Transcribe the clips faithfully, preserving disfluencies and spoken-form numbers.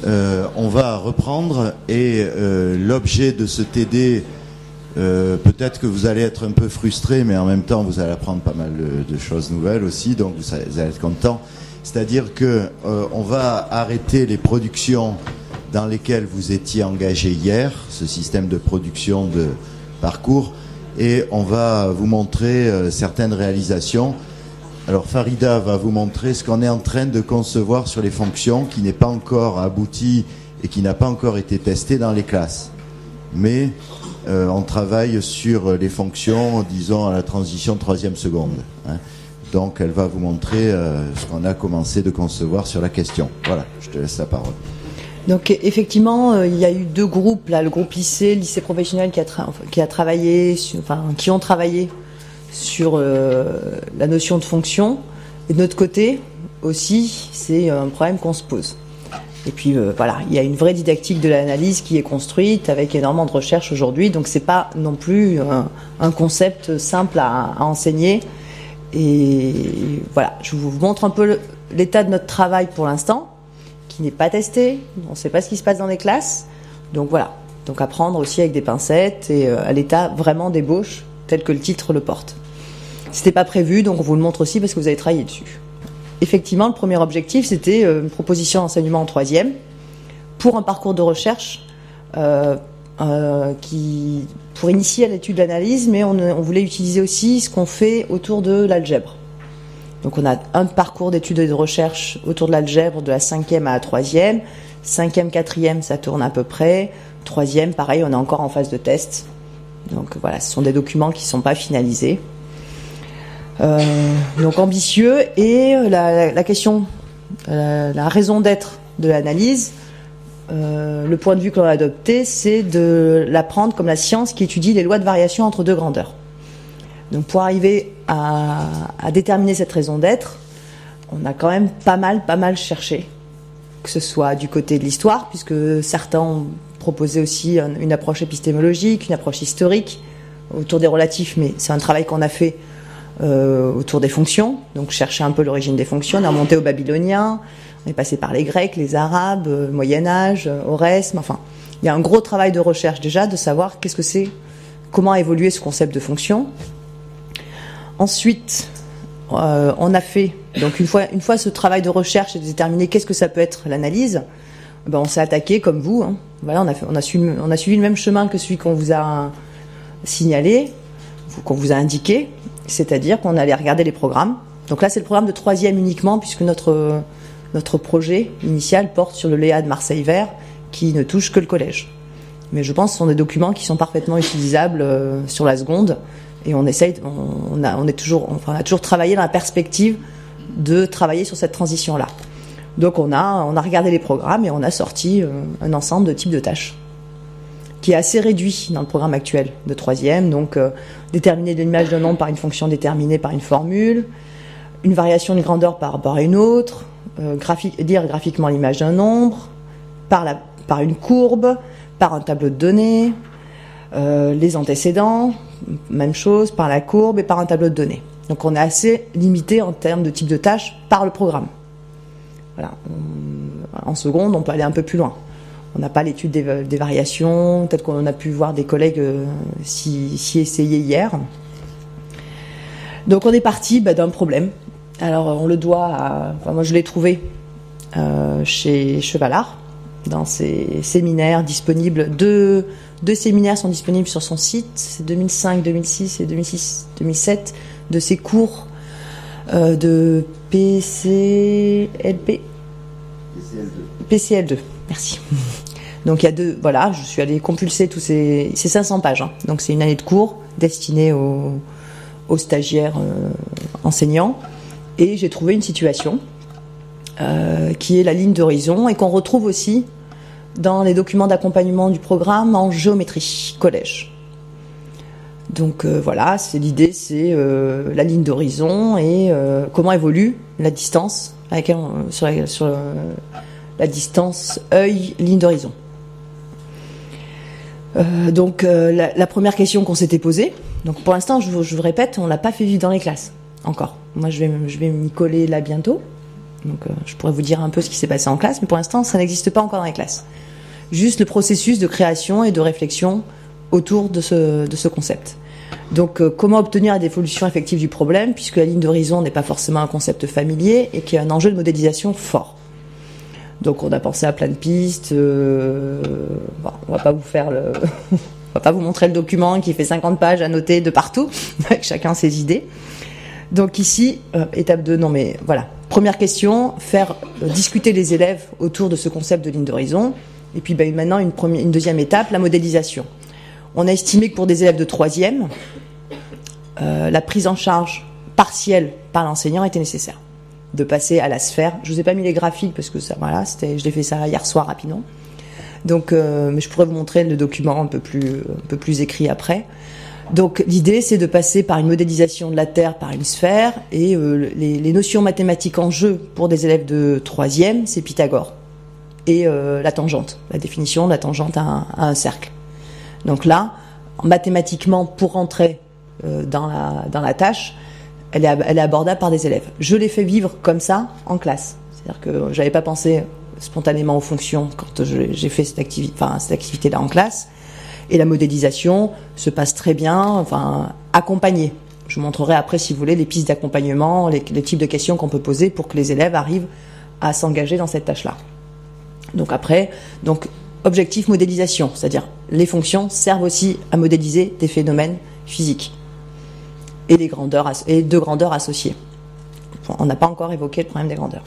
euh, on va reprendre et euh, l'objet de ce T D, euh, peut-être que vous allez être un peu frustré, mais en même temps vous allez apprendre pas mal de, de choses nouvelles aussi, donc vous allez, vous allez être content. C'est-à-dire que euh, on va arrêter les productions dans lesquelles vous étiez engagé hier, ce système de production de parcours, et on va vous montrer euh, certaines réalisations. Alors Farida va vous montrer ce qu'on est en train de concevoir sur les fonctions, qui n'est pas encore abouti et qui n'a pas encore été testé dans les classes. Mais euh, on travaille sur les fonctions, disons, à la transition troisième seconde. Hein. Donc elle va vous montrer euh, ce qu'on a commencé de concevoir sur la question. Voilà, je te laisse la parole. Donc effectivement, euh, il y a eu deux groupes, là, le groupe lycée, lycée professionnel qui a, tra- qui a travaillé, sur, enfin qui ont travaillé sur euh, la notion de fonction. Et de notre côté aussi, c'est un problème qu'on se pose. Et puis euh, voilà, il y a une vraie didactique de l'analyse qui est construite avec énormément de recherches aujourd'hui. Donc c'est pas non plus un, un concept simple à, à enseigner. Et voilà, je vous montre un peu le, l'état de notre travail pour l'instant, qui n'est pas testé. On ne sait pas ce qui se passe dans les classes. Donc voilà, donc à prendre aussi avec des pincettes et euh, à l'état vraiment d'ébauche, tel que le titre le porte. C'était pas prévu, donc on vous le montre aussi parce que vous avez travaillé dessus. Effectivement, le premier objectif, c'était une proposition d'enseignement en troisième pour un parcours de recherche euh, euh, qui, pour initier à l'étude de l'analyse, mais on, on voulait utiliser aussi ce qu'on fait autour de l'algèbre. Donc on a un parcours d'études et de recherche autour de l'algèbre de la cinquième à la troisième. Cinquième, quatrième, ça tourne à peu près. Troisième, pareil, on est encore en phase de test. Donc voilà, ce sont des documents qui ne sont pas finalisés. Euh, donc ambitieux, et la, la, la question, euh, la raison d'être de l'analyse, euh, le point de vue que l'on a adopté, c'est de la prendre comme la science qui étudie les lois de variation entre deux grandeurs. Donc pour arriver à, à déterminer cette raison d'être, on a quand même pas mal, pas mal cherché, que ce soit du côté de l'histoire, puisque certains ont proposé aussi une approche épistémologique, une approche historique autour des relatifs, mais c'est un travail qu'on a fait Euh, autour des fonctions, donc chercher un peu l'origine des fonctions. On est remonté aux Babyloniens, on est passé par les Grecs, les Arabes, euh, Moyen-Âge, euh, Oresme, enfin, il y a un gros travail de recherche déjà, de savoir qu'est-ce que c'est, comment a évolué ce concept de fonction. Ensuite, euh, on a fait, donc une fois, une fois ce travail de recherche et de déterminer qu'est-ce que ça peut être l'analyse, ben on s'est attaqué comme vous, hein. Voilà, on a, fait, on, a suivi, on a suivi le même chemin que celui qu'on vous a signalé, qu'on vous a indiqué, c'est-à-dire qu'on allait regarder les programmes. Donc là, c'est le programme de troisième uniquement, puisque notre, notre projet initial porte sur le Léa de Marseille-Vert, qui ne touche que le collège. Mais je pense que ce sont des documents qui sont parfaitement utilisables euh, sur la seconde, et on essaye, on, on, a, on, est toujours, enfin, on a toujours travaillé dans la perspective de travailler sur cette transition-là. Donc on a, on a regardé les programmes et on a sorti euh, un ensemble de types de tâches, qui est assez réduit dans le programme actuel de troisième. Donc, euh, déterminer l'image d'un nombre par une fonction déterminée par une formule, une variation de grandeur par rapport à une autre, euh, graphique, dire graphiquement l'image d'un nombre, par, la, par une courbe, par un tableau de données, euh, les antécédents, même chose, par la courbe et par un tableau de données. Donc, on est assez limité en termes de type de tâches par le programme. Voilà. On, en seconde, on peut aller un peu plus loin. On n'a pas l'étude des, des variations, peut-être qu'on a pu voir des collègues euh, s'y, s'y essayer hier. Donc on est parti bah, d'un problème. Alors on le doit à... Enfin, moi je l'ai trouvé euh, chez Chevalard, dans ses séminaires disponibles. Deux, deux séminaires sont disponibles sur son site, c'est deux mille cinq, deux mille six et deux mille six, deux mille sept, de ses cours euh, de P C L P. P C L deux. P C L deux, merci. Donc il y a deux, voilà, je suis allée compulser tous ces, c'est cinq cents pages, hein. Donc c'est une année de cours destinée aux, aux stagiaires euh, enseignants, et j'ai trouvé une situation euh, qui est la ligne d'horizon et qu'on retrouve aussi dans les documents d'accompagnement du programme en géométrie collège. Donc euh, voilà, c'est l'idée, c'est euh, la ligne d'horizon et euh, comment évolue la distance avec un, sur, la, sur euh, la distance œil ligne d'horizon. Euh, donc euh, la, la première question qu'on s'était posée, donc pour l'instant je vous, je vous répète, on l'a pas fait vivre dans les classes encore. Moi je vais je vais m'y coller là bientôt, Donc, euh, je pourrais vous dire un peu ce qui s'est passé en classe, mais pour l'instant, ça n'existe pas encore dans les classes. Juste le processus de création et de réflexion autour de ce, de ce concept. Donc, euh, comment obtenir la dévolution effective du problème, puisque la ligne d'horizon n'est pas forcément un concept familier et qu'il y a un enjeu de modélisation fort. Donc, on a pensé à plein de pistes. Euh, bon, on va pas vous faire le, on va pas vous montrer le document qui fait cinquante pages à noter de partout, avec chacun ses idées. Donc ici, euh, étape deux, non mais voilà. Première question, faire euh, discuter les élèves autour de ce concept de ligne d'horizon. Et puis ben, maintenant, une, première, une deuxième étape, la modélisation. On a estimé que pour des élèves de troisième, euh, la prise en charge partielle par l'enseignant était nécessaire. De passer à la sphère. Je vous ai pas mis les graphiques parce que ça, voilà, c'était, je l'ai fait ça hier soir rapidement. Donc, euh, mais je pourrais vous montrer le document un peu plus, un peu plus écrit après. Donc l'idée, c'est de passer par une modélisation de la Terre par une sphère, et euh, les, les notions mathématiques en jeu pour des élèves de troisième, c'est Pythagore et euh, la tangente, la définition de la tangente à un, à un cercle. Donc là, mathématiquement, pour rentrer euh, dans la dans la tâche, elle est, elle est abordable par des élèves. Je l'ai fait vivre comme ça en classe, c'est-à-dire que j'avais pas pensé spontanément aux fonctions quand je, j'ai fait cette activité, enfin cette activité-là en classe. Et la modélisation se passe très bien, enfin, accompagnée. Je vous montrerai après, si vous voulez, les pistes d'accompagnement, les, les types de questions qu'on peut poser pour que les élèves arrivent à s'engager dans cette tâche-là. Donc après, donc, objectif modélisation, c'est-à-dire les fonctions servent aussi à modéliser des phénomènes physiques et des grandeurs, et de grandeurs associées. Enfin, on n'a pas encore évoqué le problème des grandeurs.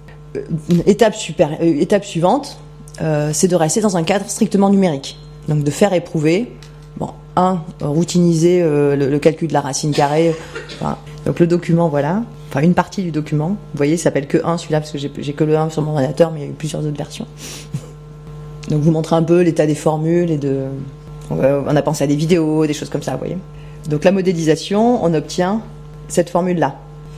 Étape, super, euh, étape suivante, euh, c'est de rester dans un cadre strictement numérique. Donc de faire éprouver, bon, un, routiniser euh, le, le calcul de la racine carrée. Enfin, donc le document, voilà, enfin une partie du document. Vous voyez, il s'appelle que un celui-là parce que j'ai, j'ai que le un sur mon ordinateur, mais il y a eu plusieurs autres versions. Donc vous montrer un peu l'état des formules et de, on a pensé à des vidéos, des choses comme ça, vous voyez. Donc la modélisation, on obtient cette formule-là.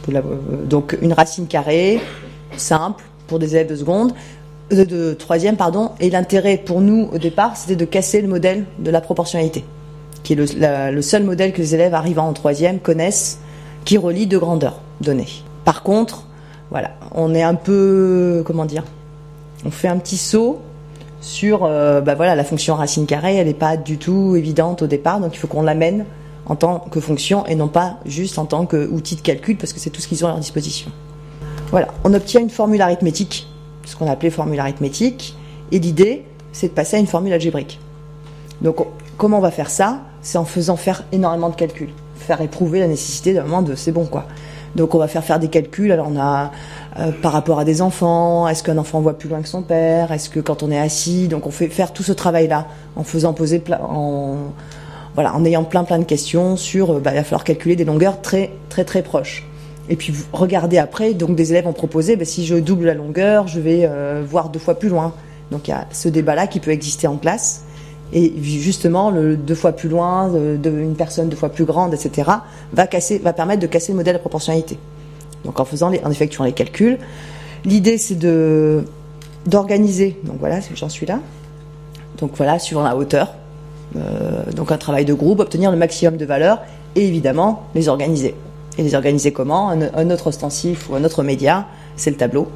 Donc une racine carrée simple pour des élèves de seconde. De, de troisième, pardon, et l'intérêt pour nous au départ, c'était de casser le modèle de la proportionnalité, qui est le, la, le seul modèle que les élèves arrivant en troisième connaissent, qui relie deux grandeurs données. Par contre, voilà, on est un peu, comment dire, on fait un petit saut sur, euh, bah voilà, la fonction racine carrée, elle n'est pas du tout évidente au départ, donc il faut qu'on l'amène en tant que fonction et non pas juste en tant qu'outil de calcul, parce que c'est tout ce qu'ils ont à leur disposition. Voilà, on obtient une formule arithmétique, ce qu'on appelait formule arithmétique, et l'idée, c'est de passer à une formule algébrique. Donc, on, comment on va faire ça? C'est en faisant faire énormément de calculs, faire éprouver la nécessité d'un moment de c'est bon, quoi. Donc, on va faire faire des calculs. Alors, on a euh, par rapport à des enfants, est-ce qu'un enfant voit plus loin que son père? Est-ce que quand on est assis, donc on fait faire tout ce travail-là en faisant poser plein, en voilà, en ayant plein plein de questions sur, bah, il va falloir calculer des longueurs très très très proches. Et puis regardez après, donc des élèves ont proposé, ben, si je double la longueur, je vais euh, voir deux fois plus loin. Donc il y a ce débat-là qui peut exister en classe. Et justement, le deux fois plus loin, de, de, une personne deux fois plus grande, et cetera, va, casser, va permettre de casser le modèle de proportionnalité. Donc en, faisant les, en effectuant les calculs. L'idée, c'est de, d'organiser, donc voilà, j'en suis là. Donc voilà, sur la hauteur. Euh, donc un travail de groupe, obtenir le maximum de valeurs et évidemment les organiser. Et les organiser comment? un, un autre ostensif ou un autre média, c'est le tableau.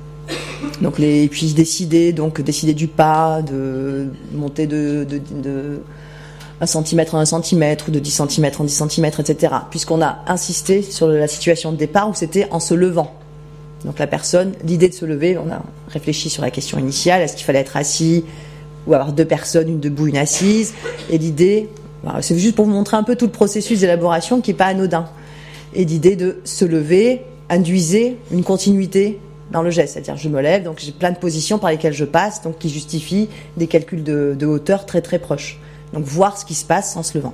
Donc les, et puis décider, donc décider du pas, de monter de, de, de un centimètre en un centimètre ou de dix centimètres en dix centimètres, et cetera. Puisqu'on a insisté sur la situation de départ où c'était en se levant. Donc la personne, l'idée de se lever, on a réfléchi sur la question initiale, est-ce qu'il fallait être assis ou avoir deux personnes, une debout, une assise. Et l'idée, c'est juste pour vous montrer un peu tout le processus d'élaboration qui n'est pas anodin. Et l'idée de se lever induisait une continuité dans le geste, c'est-à-dire je me lève, donc j'ai plein de positions par lesquelles je passe, donc qui justifient des calculs de, de hauteur très très proches. Donc voir ce qui se passe en se levant.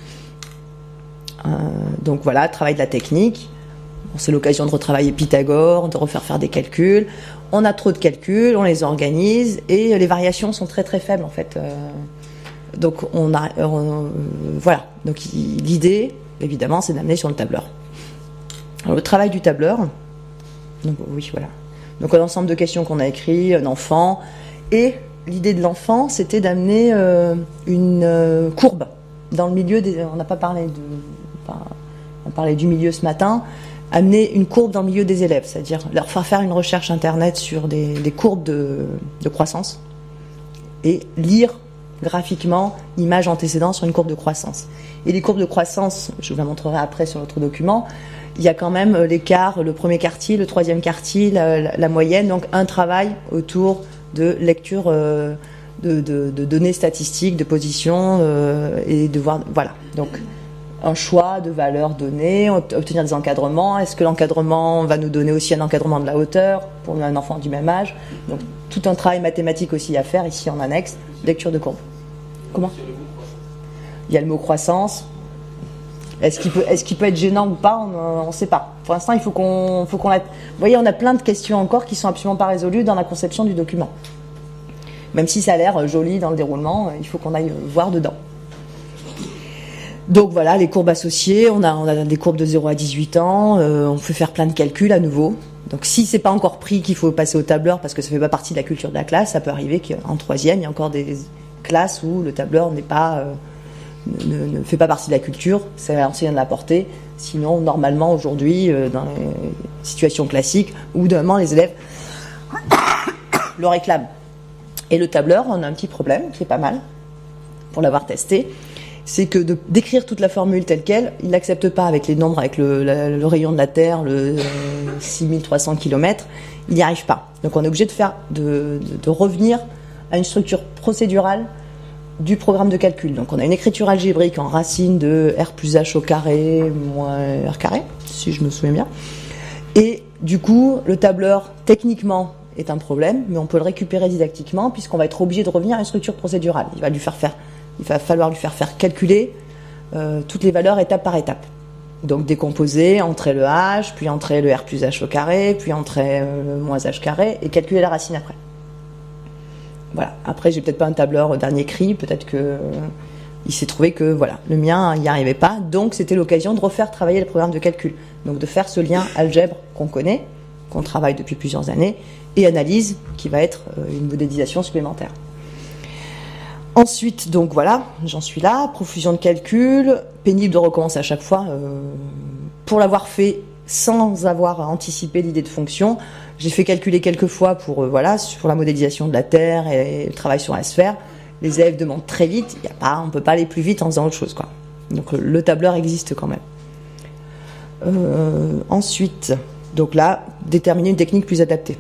Euh, donc voilà, travail de la technique. Bon, c'est l'occasion de retravailler Pythagore, de refaire faire des calculs. On a trop de calculs, on les organise et les variations sont très très faibles en fait. Euh, donc on a, on, euh, voilà. Donc l'idée, évidemment, c'est d'amener sur le tableur. Alors, le travail du tableur, donc oui, voilà. Donc un ensemble de questions qu'on a écrit, un enfant, et l'idée de l'enfant, c'était d'amener euh, une euh, courbe dans le milieu des. On n'a pas parlé de, enfin, on parlait du milieu ce matin. amener une courbe dans le milieu des élèves, c'est-à-dire leur faire faire une recherche internet sur des, des courbes de, de croissance et lire graphiquement l'image antécédente sur une courbe de croissance. Et les courbes de croissance, je vous la montrerai après sur notre document, il y a quand même l'écart, le premier quartile, le troisième quartile, la, la, la moyenne, donc un travail autour de lecture euh, de, de, de données statistiques, de positions euh, et de voir, voilà. Donc un choix de valeurs données, obtenir des encadrements. Est-ce que l'encadrement va nous donner aussi un encadrement de la hauteur pour un enfant du même âge? Donc tout un travail mathématique aussi à faire ici en annexe, lecture de courbe. Comment? Il y a le mot croissance. Est-ce qu'il peut, est-ce qu'il peut être gênant ou pas? On ne sait pas. Pour l'instant, il faut qu'on, faut qu'on la... Vous voyez, on a plein de questions encore qui sont absolument pas résolues dans la conception du document. Même si ça a l'air joli dans le déroulement, il faut qu'on aille voir dedans. Donc voilà, les courbes associées, on a, on a des courbes de zéro à dix-huit ans, euh, on peut faire plein de calculs à nouveau. Donc si c'est pas encore pris qu'il faut passer au tableur parce que ça fait pas partie de la culture de la classe, ça peut arriver qu'en troisième, il y a encore des classes où le tableur n'est pas, euh, ne, ne fait pas partie de la culture, c'est enseigné de l'apporter. Sinon, normalement, aujourd'hui, euh, dans les situations classiques, où d'un moment les élèves le réclament. Et le tableur, on a un petit problème qui est pas mal, pour l'avoir testé. C'est que de, d'écrire toute la formule telle qu'elle, il n'accepte pas avec les nombres, avec le, la, le rayon de la Terre, le euh, six mille trois cents kilomètres, il n'y arrive pas. Donc on est obligé de, faire, de, de, de revenir à une structure procédurale du programme de calcul. Donc on a une écriture algébrique en racine de R plus H au carré moins R carré, si je me souviens bien. Et du coup, le tableur, techniquement, est un problème, mais on peut le récupérer didactiquement puisqu'on va être obligé de revenir à une structure procédurale. Il va lui faire faire Il va falloir lui faire faire calculer euh, toutes les valeurs étape par étape. Donc décomposer, entrer le h, puis entrer le r plus h au carré, puis entrer euh, le moins h carré, et calculer la racine après. Voilà. Après, j'ai peut-être pas un tableur au dernier cri, peut-être que euh, il s'est trouvé que voilà, le mien, il n'y arrivait pas. Donc c'était l'occasion de refaire travailler le programme de calcul. Donc de faire ce lien algèbre qu'on connaît, qu'on travaille depuis plusieurs années, et analyse, qui va être euh, une modélisation supplémentaire. Ensuite, donc voilà, j'en suis là, profusion de calcul, pénible de recommencer à chaque fois. Euh, pour l'avoir fait sans avoir anticipé l'idée de fonction, j'ai fait calculer quelques fois pour, euh, voilà, sur la modélisation de la Terre et le travail sur la sphère. Les élèves demandent très vite, y a pas, on ne peut pas aller plus vite en faisant autre chose, quoi. Donc le tableur existe quand même. Euh, ensuite, donc là, déterminer une technique plus adaptée.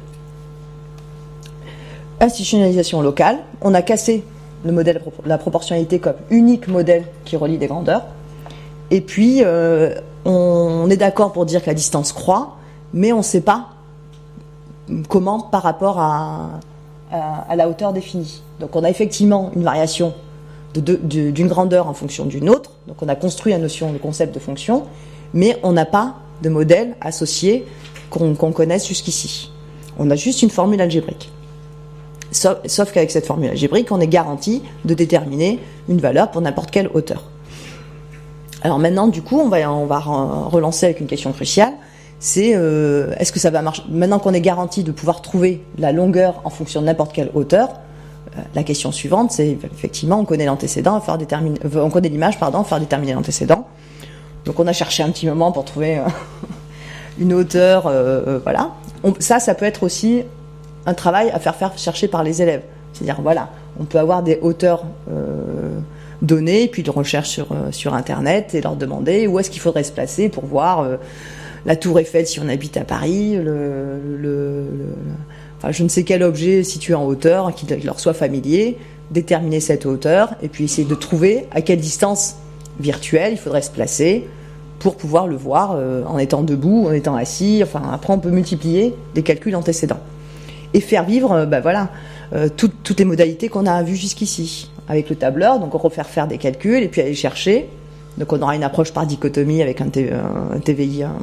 Institutionnalisation locale, on a cassé le modèle, la proportionnalité comme unique modèle qui relie des grandeurs. Et puis, euh, on est d'accord pour dire que la distance croît, mais on ne sait pas comment par rapport à, à, à la hauteur définie. Donc, on a effectivement une variation de, de, de, d'une grandeur en fonction d'une autre. Donc, on a construit la notion, le concept de fonction, mais on n'a pas de modèle associé qu'on, qu'on connaisse jusqu'ici. On a juste une formule algébrique. Sauf, sauf qu'avec cette formule algébrique, on est garanti de déterminer une valeur pour n'importe quelle hauteur. Alors maintenant, du coup, on va, on va relancer avec une question cruciale. C'est euh, est-ce que ça va marcher? Maintenant qu'on est garanti de pouvoir trouver la longueur en fonction de n'importe quelle hauteur, euh, la question suivante, c'est effectivement, on connaît l'antécédent, faire déterminer, on connaît l'image, pardon, faire déterminer l'antécédent. Donc on a cherché un petit moment pour trouver euh, une hauteur, euh, voilà. On, ça, ça peut être aussi un travail à faire faire chercher par les élèves. C'est-à-dire, voilà, on peut avoir des hauteurs euh, données, puis de recherche sur, euh, sur Internet, et leur demander où est-ce qu'il faudrait se placer pour voir euh, la tour Eiffel si on habite à Paris, le, le, le, enfin, je ne sais quel objet situé en hauteur, qui leur soit familier, déterminer cette hauteur, et puis essayer de trouver à quelle distance virtuelle il faudrait se placer pour pouvoir le voir euh, en étant debout, en étant assis. Enfin, après, on peut multiplier les calculs antécédents. Et faire vivre, ben voilà, euh, toutes, toutes les modalités qu'on a vues jusqu'ici. Avec le tableur, donc on refaire faire des calculs et puis aller chercher. Donc on aura une approche par dichotomie avec un, T, un T V I, un,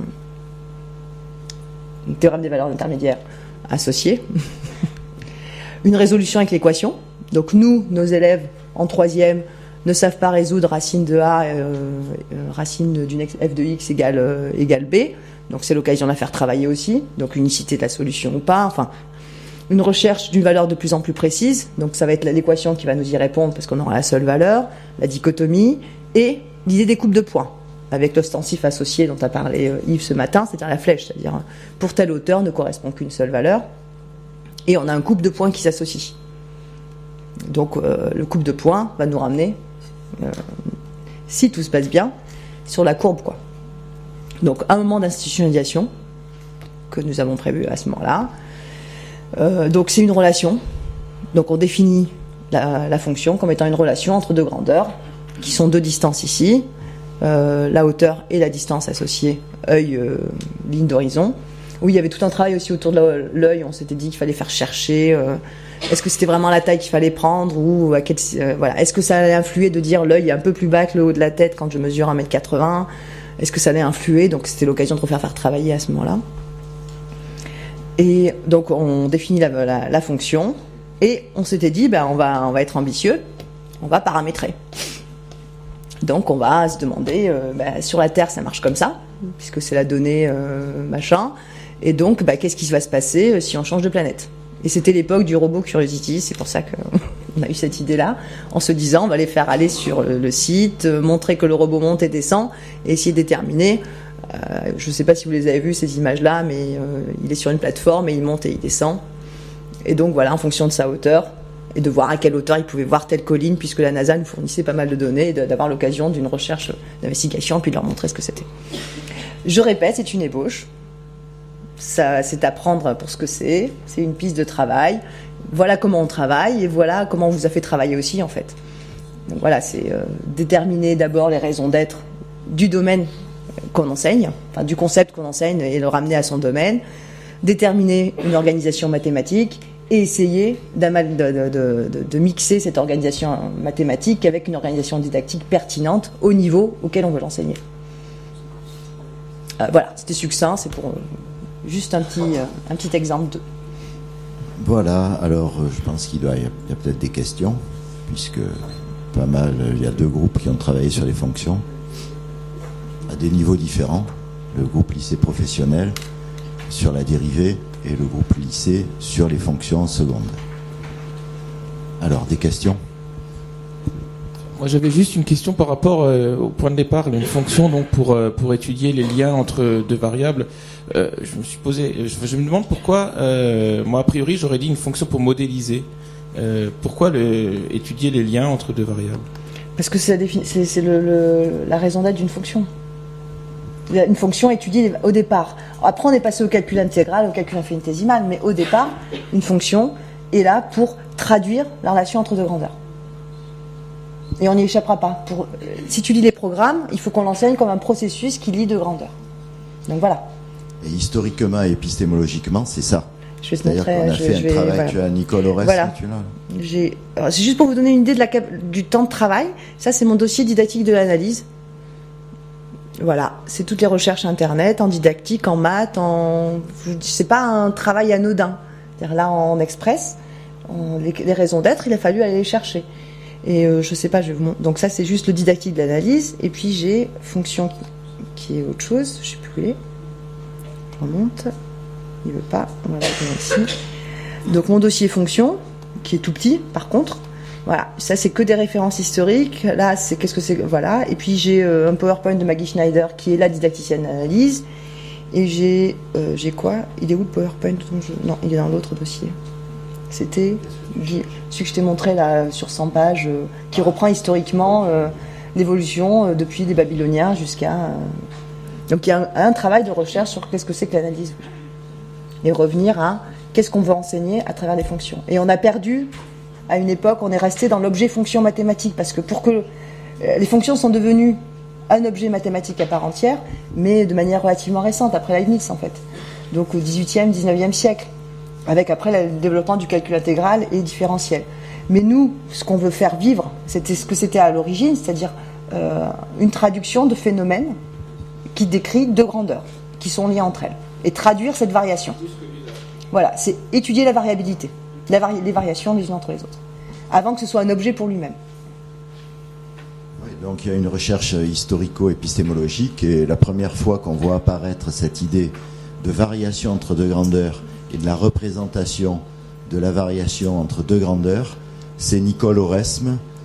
un théorème des valeurs intermédiaires associé. Une résolution avec l'équation. Donc nous, nos élèves en troisième, ne savent pas résoudre racine de A, euh, euh, racine d'une f de x égale, euh, égale b. Donc c'est l'occasion de la faire travailler aussi. Donc unicité de la solution ou pas. Enfin, une recherche d'une valeur de plus en plus précise. Donc ça va être l'équation qui va nous y répondre parce qu'on aura la seule valeur. La dichotomie et l'idée des coupes de points. avec l'ostensif associé dont a parlé Yves ce matin, c'est-à-dire la flèche, c'est-à-dire pour telle hauteur ne correspond qu'une seule valeur, et on a un couple de points qui s'associe. Donc euh, le couple de points va nous ramener, euh, si tout se passe bien, sur la courbe, quoi. Donc un moment d'institutionnalisation que nous avons prévu à ce moment-là. Euh, donc c'est une relation. Donc on définit la, la fonction comme étant une relation entre deux grandeurs, qui sont deux distances ici, euh, la hauteur et la distance associée, œil, euh, ligne d'horizon. Oui, il y avait tout un travail aussi autour de l'œil. On s'était dit qu'il fallait faire chercher. Euh, est-ce que c'était vraiment la taille qu'il fallait prendre ou à quel, euh, voilà. Est-ce que ça allait influer de dire l'œil est un peu plus bas que le haut de la tête quand je mesure un mètre quatre-vingts? Est-ce que ça allait influer? Donc c'était l'occasion de refaire faire travailler à ce moment-là. Et donc on définit la, la, la fonction et on s'était dit ben on va on va être ambitieux, on va paramétrer. Donc on va se demander euh, ben, sur la Terre ça marche comme ça puisque c'est la donnée euh, machin. Et donc, bah, qu'est-ce qui va se passer si on change de planète? Et c'était l'époque du robot Curiosity, c'est pour ça qu'on a eu cette idée-là, en se disant, on va les faire aller sur le, le site, montrer que le robot monte et descend, et essayer de déterminer, euh, je ne sais pas si vous les avez vues, ces images-là, mais euh, il est sur une plateforme et il monte et il descend. Et donc, voilà, en fonction de sa hauteur, et de voir à quelle hauteur il pouvait voir telle colline, puisque la NASA nous fournissait pas mal de données, et d'avoir l'occasion d'une recherche d'investigation, puis de leur montrer ce que c'était. Je répète, c'est une ébauche. Ça, c'est à prendre pour ce que c'est. C'est une piste de travail. Voilà comment on travaille et voilà comment on vous a fait travailler aussi, en fait. Donc voilà, c'est euh, déterminer d'abord les raisons d'être du domaine qu'on enseigne, enfin du concept qu'on enseigne et le ramener à son domaine. Déterminer une organisation mathématique et essayer de, de, de, de, de mixer cette organisation mathématique avec une organisation didactique pertinente au niveau auquel on veut l'enseigner. Euh, voilà, c'était succinct, c'est pour... Euh, Juste un petit, euh, un petit exemple de... Voilà, alors euh, je pense qu'il doit y a, a peut-être des questions, puisque pas mal, il y a deux groupes qui ont travaillé sur les fonctions, à des niveaux différents. Le groupe lycée professionnel sur la dérivée et le groupe lycée sur les fonctions secondes. Alors, des questions? Moi, j'avais juste une question par rapport euh, au point de départ, une fonction donc pour euh, pour étudier les liens entre deux variables. Euh, je me suis posé, je, je me demande pourquoi. Euh, moi, a priori, j'aurais dit une fonction pour modéliser. Euh, pourquoi le, étudier les liens entre deux variables? Parce que c'est la, défini- c'est, c'est le, le, la raison d'être d'une fonction. Une fonction étudiée au départ. Après, on est passé au calcul intégral, au calcul infinitésimal, mais au départ, une fonction est là pour traduire la relation entre deux grandeurs. Et on n'y échappera pas. Pour, si tu lis les programmes, il faut qu'on l'enseigne comme un processus qui lit deux grandeurs. Donc voilà. Et historiquement et épistémologiquement, c'est ça. Je vais te C'est-à-dire montrer. qu'on a je, fait je un vais, travail, voilà. tu as Nicole Aurès, Voilà. tu l'as. J'ai, alors, c'est juste pour vous donner une idée de la cap, du temps de travail. Ça, c'est mon dossier didactique de l'analyse. Voilà, c'est toutes les recherches internet, en didactique, en maths, en... c'est pas un travail anodin. C'est-à-dire là, en express, on... les, les raisons d'être, il a fallu aller les chercher. Et euh, je sais pas, je vais vous montrer. Donc ça, c'est juste le didactique de l'analyse. Et puis j'ai fonction qui, qui est autre chose. Je sais plus où il est. Je remonte. Il veut pas. Voilà, ici. Donc mon dossier fonction, qui est tout petit, par contre. Voilà, ça c'est que des références historiques. Là, c'est qu'est-ce que c'est, voilà. Et puis j'ai euh, un PowerPoint de Maggie Schneider qui est la didacticienne d'analyse. Et j'ai, euh, j'ai quoi? Il est où le PowerPoint? Non, il est dans l'autre dossier. C'était celui que je t'ai montré là sur cent pages, euh, qui reprend historiquement euh, l'évolution euh, depuis les Babyloniens jusqu'à. Euh... Donc il y a un, un travail de recherche sur qu'est-ce que c'est que l'analyse et revenir à qu'est-ce qu'on veut enseigner à travers les fonctions. Et on a perdu. À une époque, on est resté dans l'objet fonction mathématique, parce que pour que euh, les fonctions sont devenues un objet mathématique à part entière, mais de manière relativement récente, après Leibniz en fait. Donc au dix-huitième, dix-neuvième siècle, avec après le développement du calcul intégral et différentiel. Mais nous, ce qu'on veut faire vivre, c'était ce que c'était à l'origine, c'est-à-dire euh, une traduction de phénomènes qui décrit deux grandeurs, qui sont liées entre elles, et traduire cette variation. Voilà, c'est étudier la variabilité. La vari- les variations les unes entre les autres, avant que ce soit un objet pour lui-même. Oui, donc il y a une recherche historico-épistémologique et la première fois qu'on voit apparaître cette idée de variation entre deux grandeurs et de la représentation de la variation entre deux grandeurs, c'est Nicole Oresme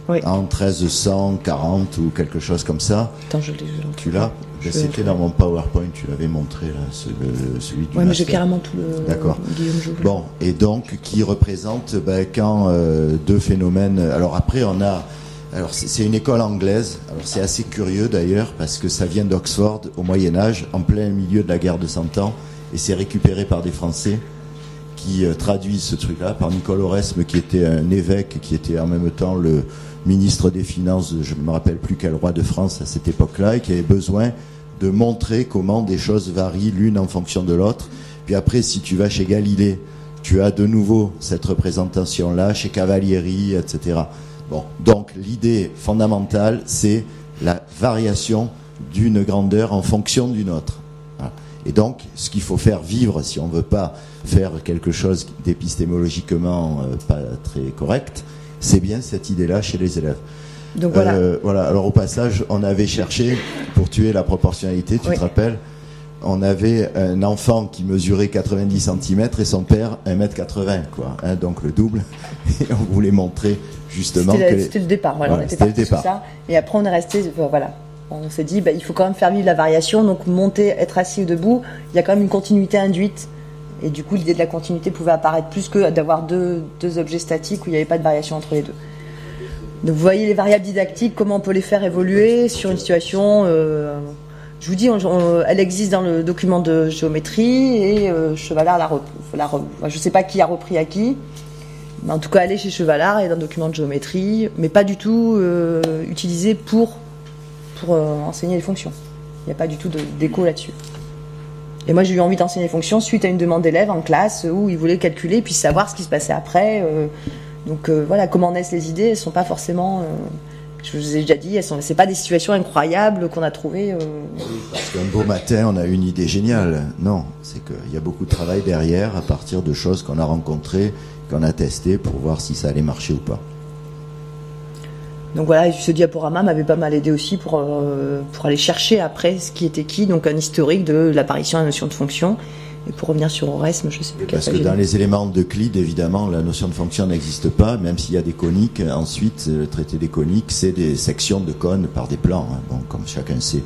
Oui. En treize cent quarante ou quelque chose comme ça. Attends, je l'ai. Tu l'as? Je C'était vais- dans mon PowerPoint, tu l'avais montré, là, ce- le- celui du Ouais, mais j'ai master. carrément tout le. D'accord. Guillaume Jouve. Bon, et donc qui représente ben, quand euh, deux phénomènes. Alors après, on a. Alors c'est c'est une école anglaise. Alors c'est assez curieux d'ailleurs parce que ça vient d'Oxford au Moyen Âge, en plein milieu de la guerre de Cent Ans, et c'est récupéré par des Français qui euh, traduisent ce truc-là, par Nicole Oresme, qui était un évêque, qui était en même temps le ministre des Finances, je ne me rappelle plus quel roi de France à cette époque-là, et qui avait besoin de montrer comment des choses varient l'une en fonction de l'autre. Puis après, si tu vas chez Galilée, tu as de nouveau cette représentation-là, chez Cavalieri, et cetera. Bon, donc l'idée fondamentale, c'est la variation d'une grandeur en fonction d'une autre. Voilà. Et donc, ce qu'il faut faire vivre, si on veut pas faire quelque chose d'épistémologiquement euh, pas très correct, c'est bien cette idée-là chez les élèves. Donc voilà. Euh, voilà. Alors au passage, on avait cherché pour tuer la proportionnalité. Tu Oui. te rappelles? On avait un enfant qui mesurait quatre-vingt-dix centimètres et son père un mètre quatre-vingts, quoi. Hein, donc le double. Et on voulait montrer justement C'était, que la- les- c'était le départ. Voilà, Voilà, on était c'était le parti sur départ. ça. Et après, on est resté. euh, Voilà. On s'est dit, bah, il faut quand même faire vivre la variation. Donc monter, être assis ou debout, il y a quand même une continuité induite. Et du coup, l'idée de la continuité pouvait apparaître plus que d'avoir deux, deux objets statiques où il n'y avait pas de variation entre les deux. Donc vous voyez les variables didactiques, comment on peut les faire évoluer sur une situation. Euh, je vous dis, on- on- elle existe dans le document de géométrie et euh, Chevalard l'a repris. La re- enfin, je ne sais pas qui a repris à qui, mais en tout cas, elle est chez Chevalard et dans le document de géométrie, mais pas du tout euh, utilisée pour, pour euh, enseigner les fonctions. Il n'y a pas du tout de- d'écho là-dessus. Et moi, j'ai eu envie d'enseigner les fonctions suite à une demande d'élèves en classe où ils voulaient calculer puis savoir ce qui se passait après. euh, Donc euh, voilà, comment naissent les idées, elles sont pas forcément, euh, je vous ai déjà dit, elles sont, c'est pas des situations incroyables qu'on a trouvées. Euh... Parce qu'un beau matin, on a une idée géniale. Non, c'est qu'il y a beaucoup de travail derrière à partir de choses qu'on a rencontrées, qu'on a testées pour voir si ça allait marcher ou pas. Donc voilà, ce diaporama m'avait pas mal aidé aussi pour, euh, pour aller chercher après ce qui était qui, donc un historique de l'apparition de la notion de fonction. Et pour revenir sur Oresme, je sais plus quelle Parce que page dans il est. les éléments d'Euclide, évidemment, la notion de fonction n'existe pas, même s'il y a des coniques. Ensuite, le traité des coniques, c'est des sections de cônes par des plans, hein, bon, comme chacun sait.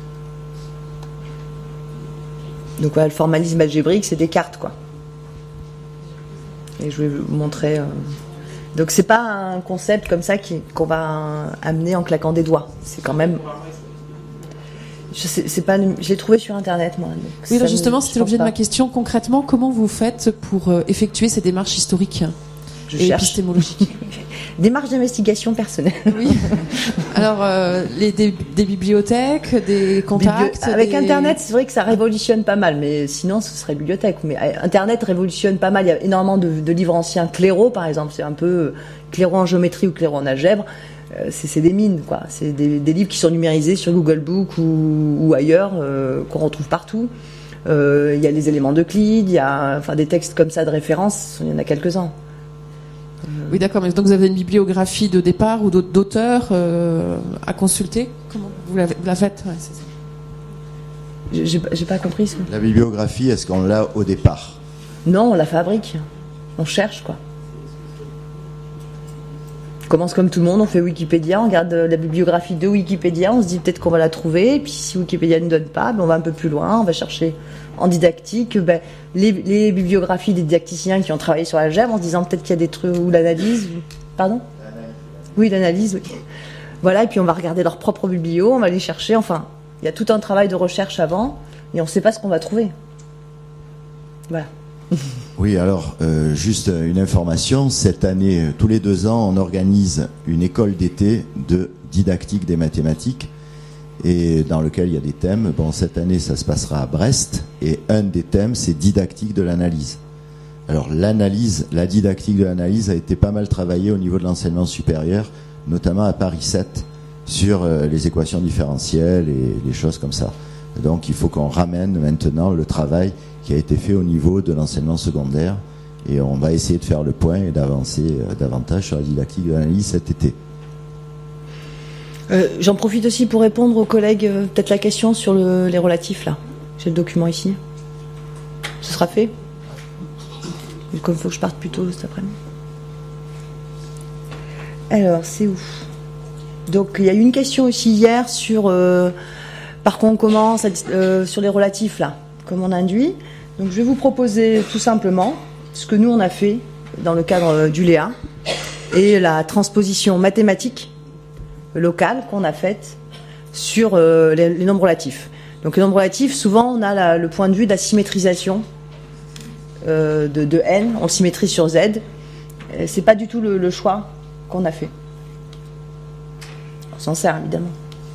Donc voilà, le formalisme algébrique, c'est Descartes, quoi. Et je vais vous montrer. euh, Donc c'est pas un concept comme ça qui, qu'on va amener en claquant des doigts. C'est quand même. Je sais, c'est pas. Je l'ai trouvé sur internet, moi. donc Oui, ça alors me- justement, je c'était pense l'objet de pas. ma question. Concrètement, comment vous faites pour euh, effectuer ces démarches historiques Je et cherche. épistémologiques? Démarche d'investigation personnelle. Oui. Alors, euh, les, des, des bibliothèques, des contacts. Biblio- Avec des- Internet, c'est vrai que ça révolutionne pas mal, mais sinon, ce serait bibliothèque. Mais euh, Internet révolutionne pas mal. Il y a énormément de, de livres anciens. Clairaut, par exemple, c'est un peu euh, Clairaut en géométrie ou Clairaut en algèbre. Euh, c'est, c'est des mines, quoi. C'est des, des livres qui sont numérisés sur Google Book ou, ou ailleurs, euh, qu'on retrouve partout. Euh, Il y a les éléments d'Euclide, il y a enfin des textes comme ça de référence. Il y en a quelques-uns. Oui, d'accord. Mais donc, vous avez une bibliographie de départ ou d'autres- d'auteurs euh, à consulter. Comment vous, l'avez, vous la faites? Ouais, c'est ça. J'ai, j'ai pas- j'ai pas compris ça. La bibliographie, est-ce qu'on l'a au départ? Non, on la fabrique. On cherche, quoi. On commence comme tout le monde, on fait Wikipédia, on regarde la bibliographie de Wikipédia, on se dit peut-être qu'on va la trouver, et puis si Wikipédia ne donne pas, ben on va un peu plus loin, on va chercher en didactique ben, les, les bibliographies des didacticiens qui ont travaillé sur l'algèbre, en se disant peut-être qu'il y a des trucs, ou l'analyse, ou- pardon Oui, l'analyse, oui. Voilà, et puis on va regarder leur propre biblio, on va les chercher, enfin, il y a tout un travail de recherche avant, et on ne sait pas ce qu'on va trouver. Voilà. Oui, alors, euh, juste une information. Cette année, euh, tous les deux ans, on organise une école d'été de didactique des mathématiques et dans lequel il y a des thèmes. Bon, cette année, ça se passera à Brest et un des thèmes, c'est didactique de l'analyse. Alors, l'analyse, la didactique de l'analyse a été pas mal travaillée au niveau de l'enseignement supérieur, notamment à Paris sept, sur euh, les équations différentielles et les choses comme ça. Donc, il faut qu'on ramène maintenant le travail qui a été fait au niveau de l'enseignement secondaire et on va essayer de faire le point et d'avancer euh, davantage sur la didactique de l'analyse cet été. Euh, j'en profite aussi pour répondre aux collègues, euh, peut-être la question sur le, les relatifs, là. J'ai le document ici. Ce sera fait. Comme il faut que je parte plus tôt cet après-midi. Alors, c'est où ? Donc il y a eu une question aussi hier sur euh, par quoi on commence à, euh, sur les relatifs là, comme on induit. Donc je vais vous proposer tout simplement ce que nous on a fait dans le cadre euh, du L E A et la transposition mathématique locale qu'on a faite sur euh, les, les nombres relatifs. Donc les nombres relatifs, souvent on a la, le point de vue d'asymétrisation euh, de, de n, on le symétrise sur z. Et c'est pas du tout le, le choix qu'on a fait. On s'en sert évidemment.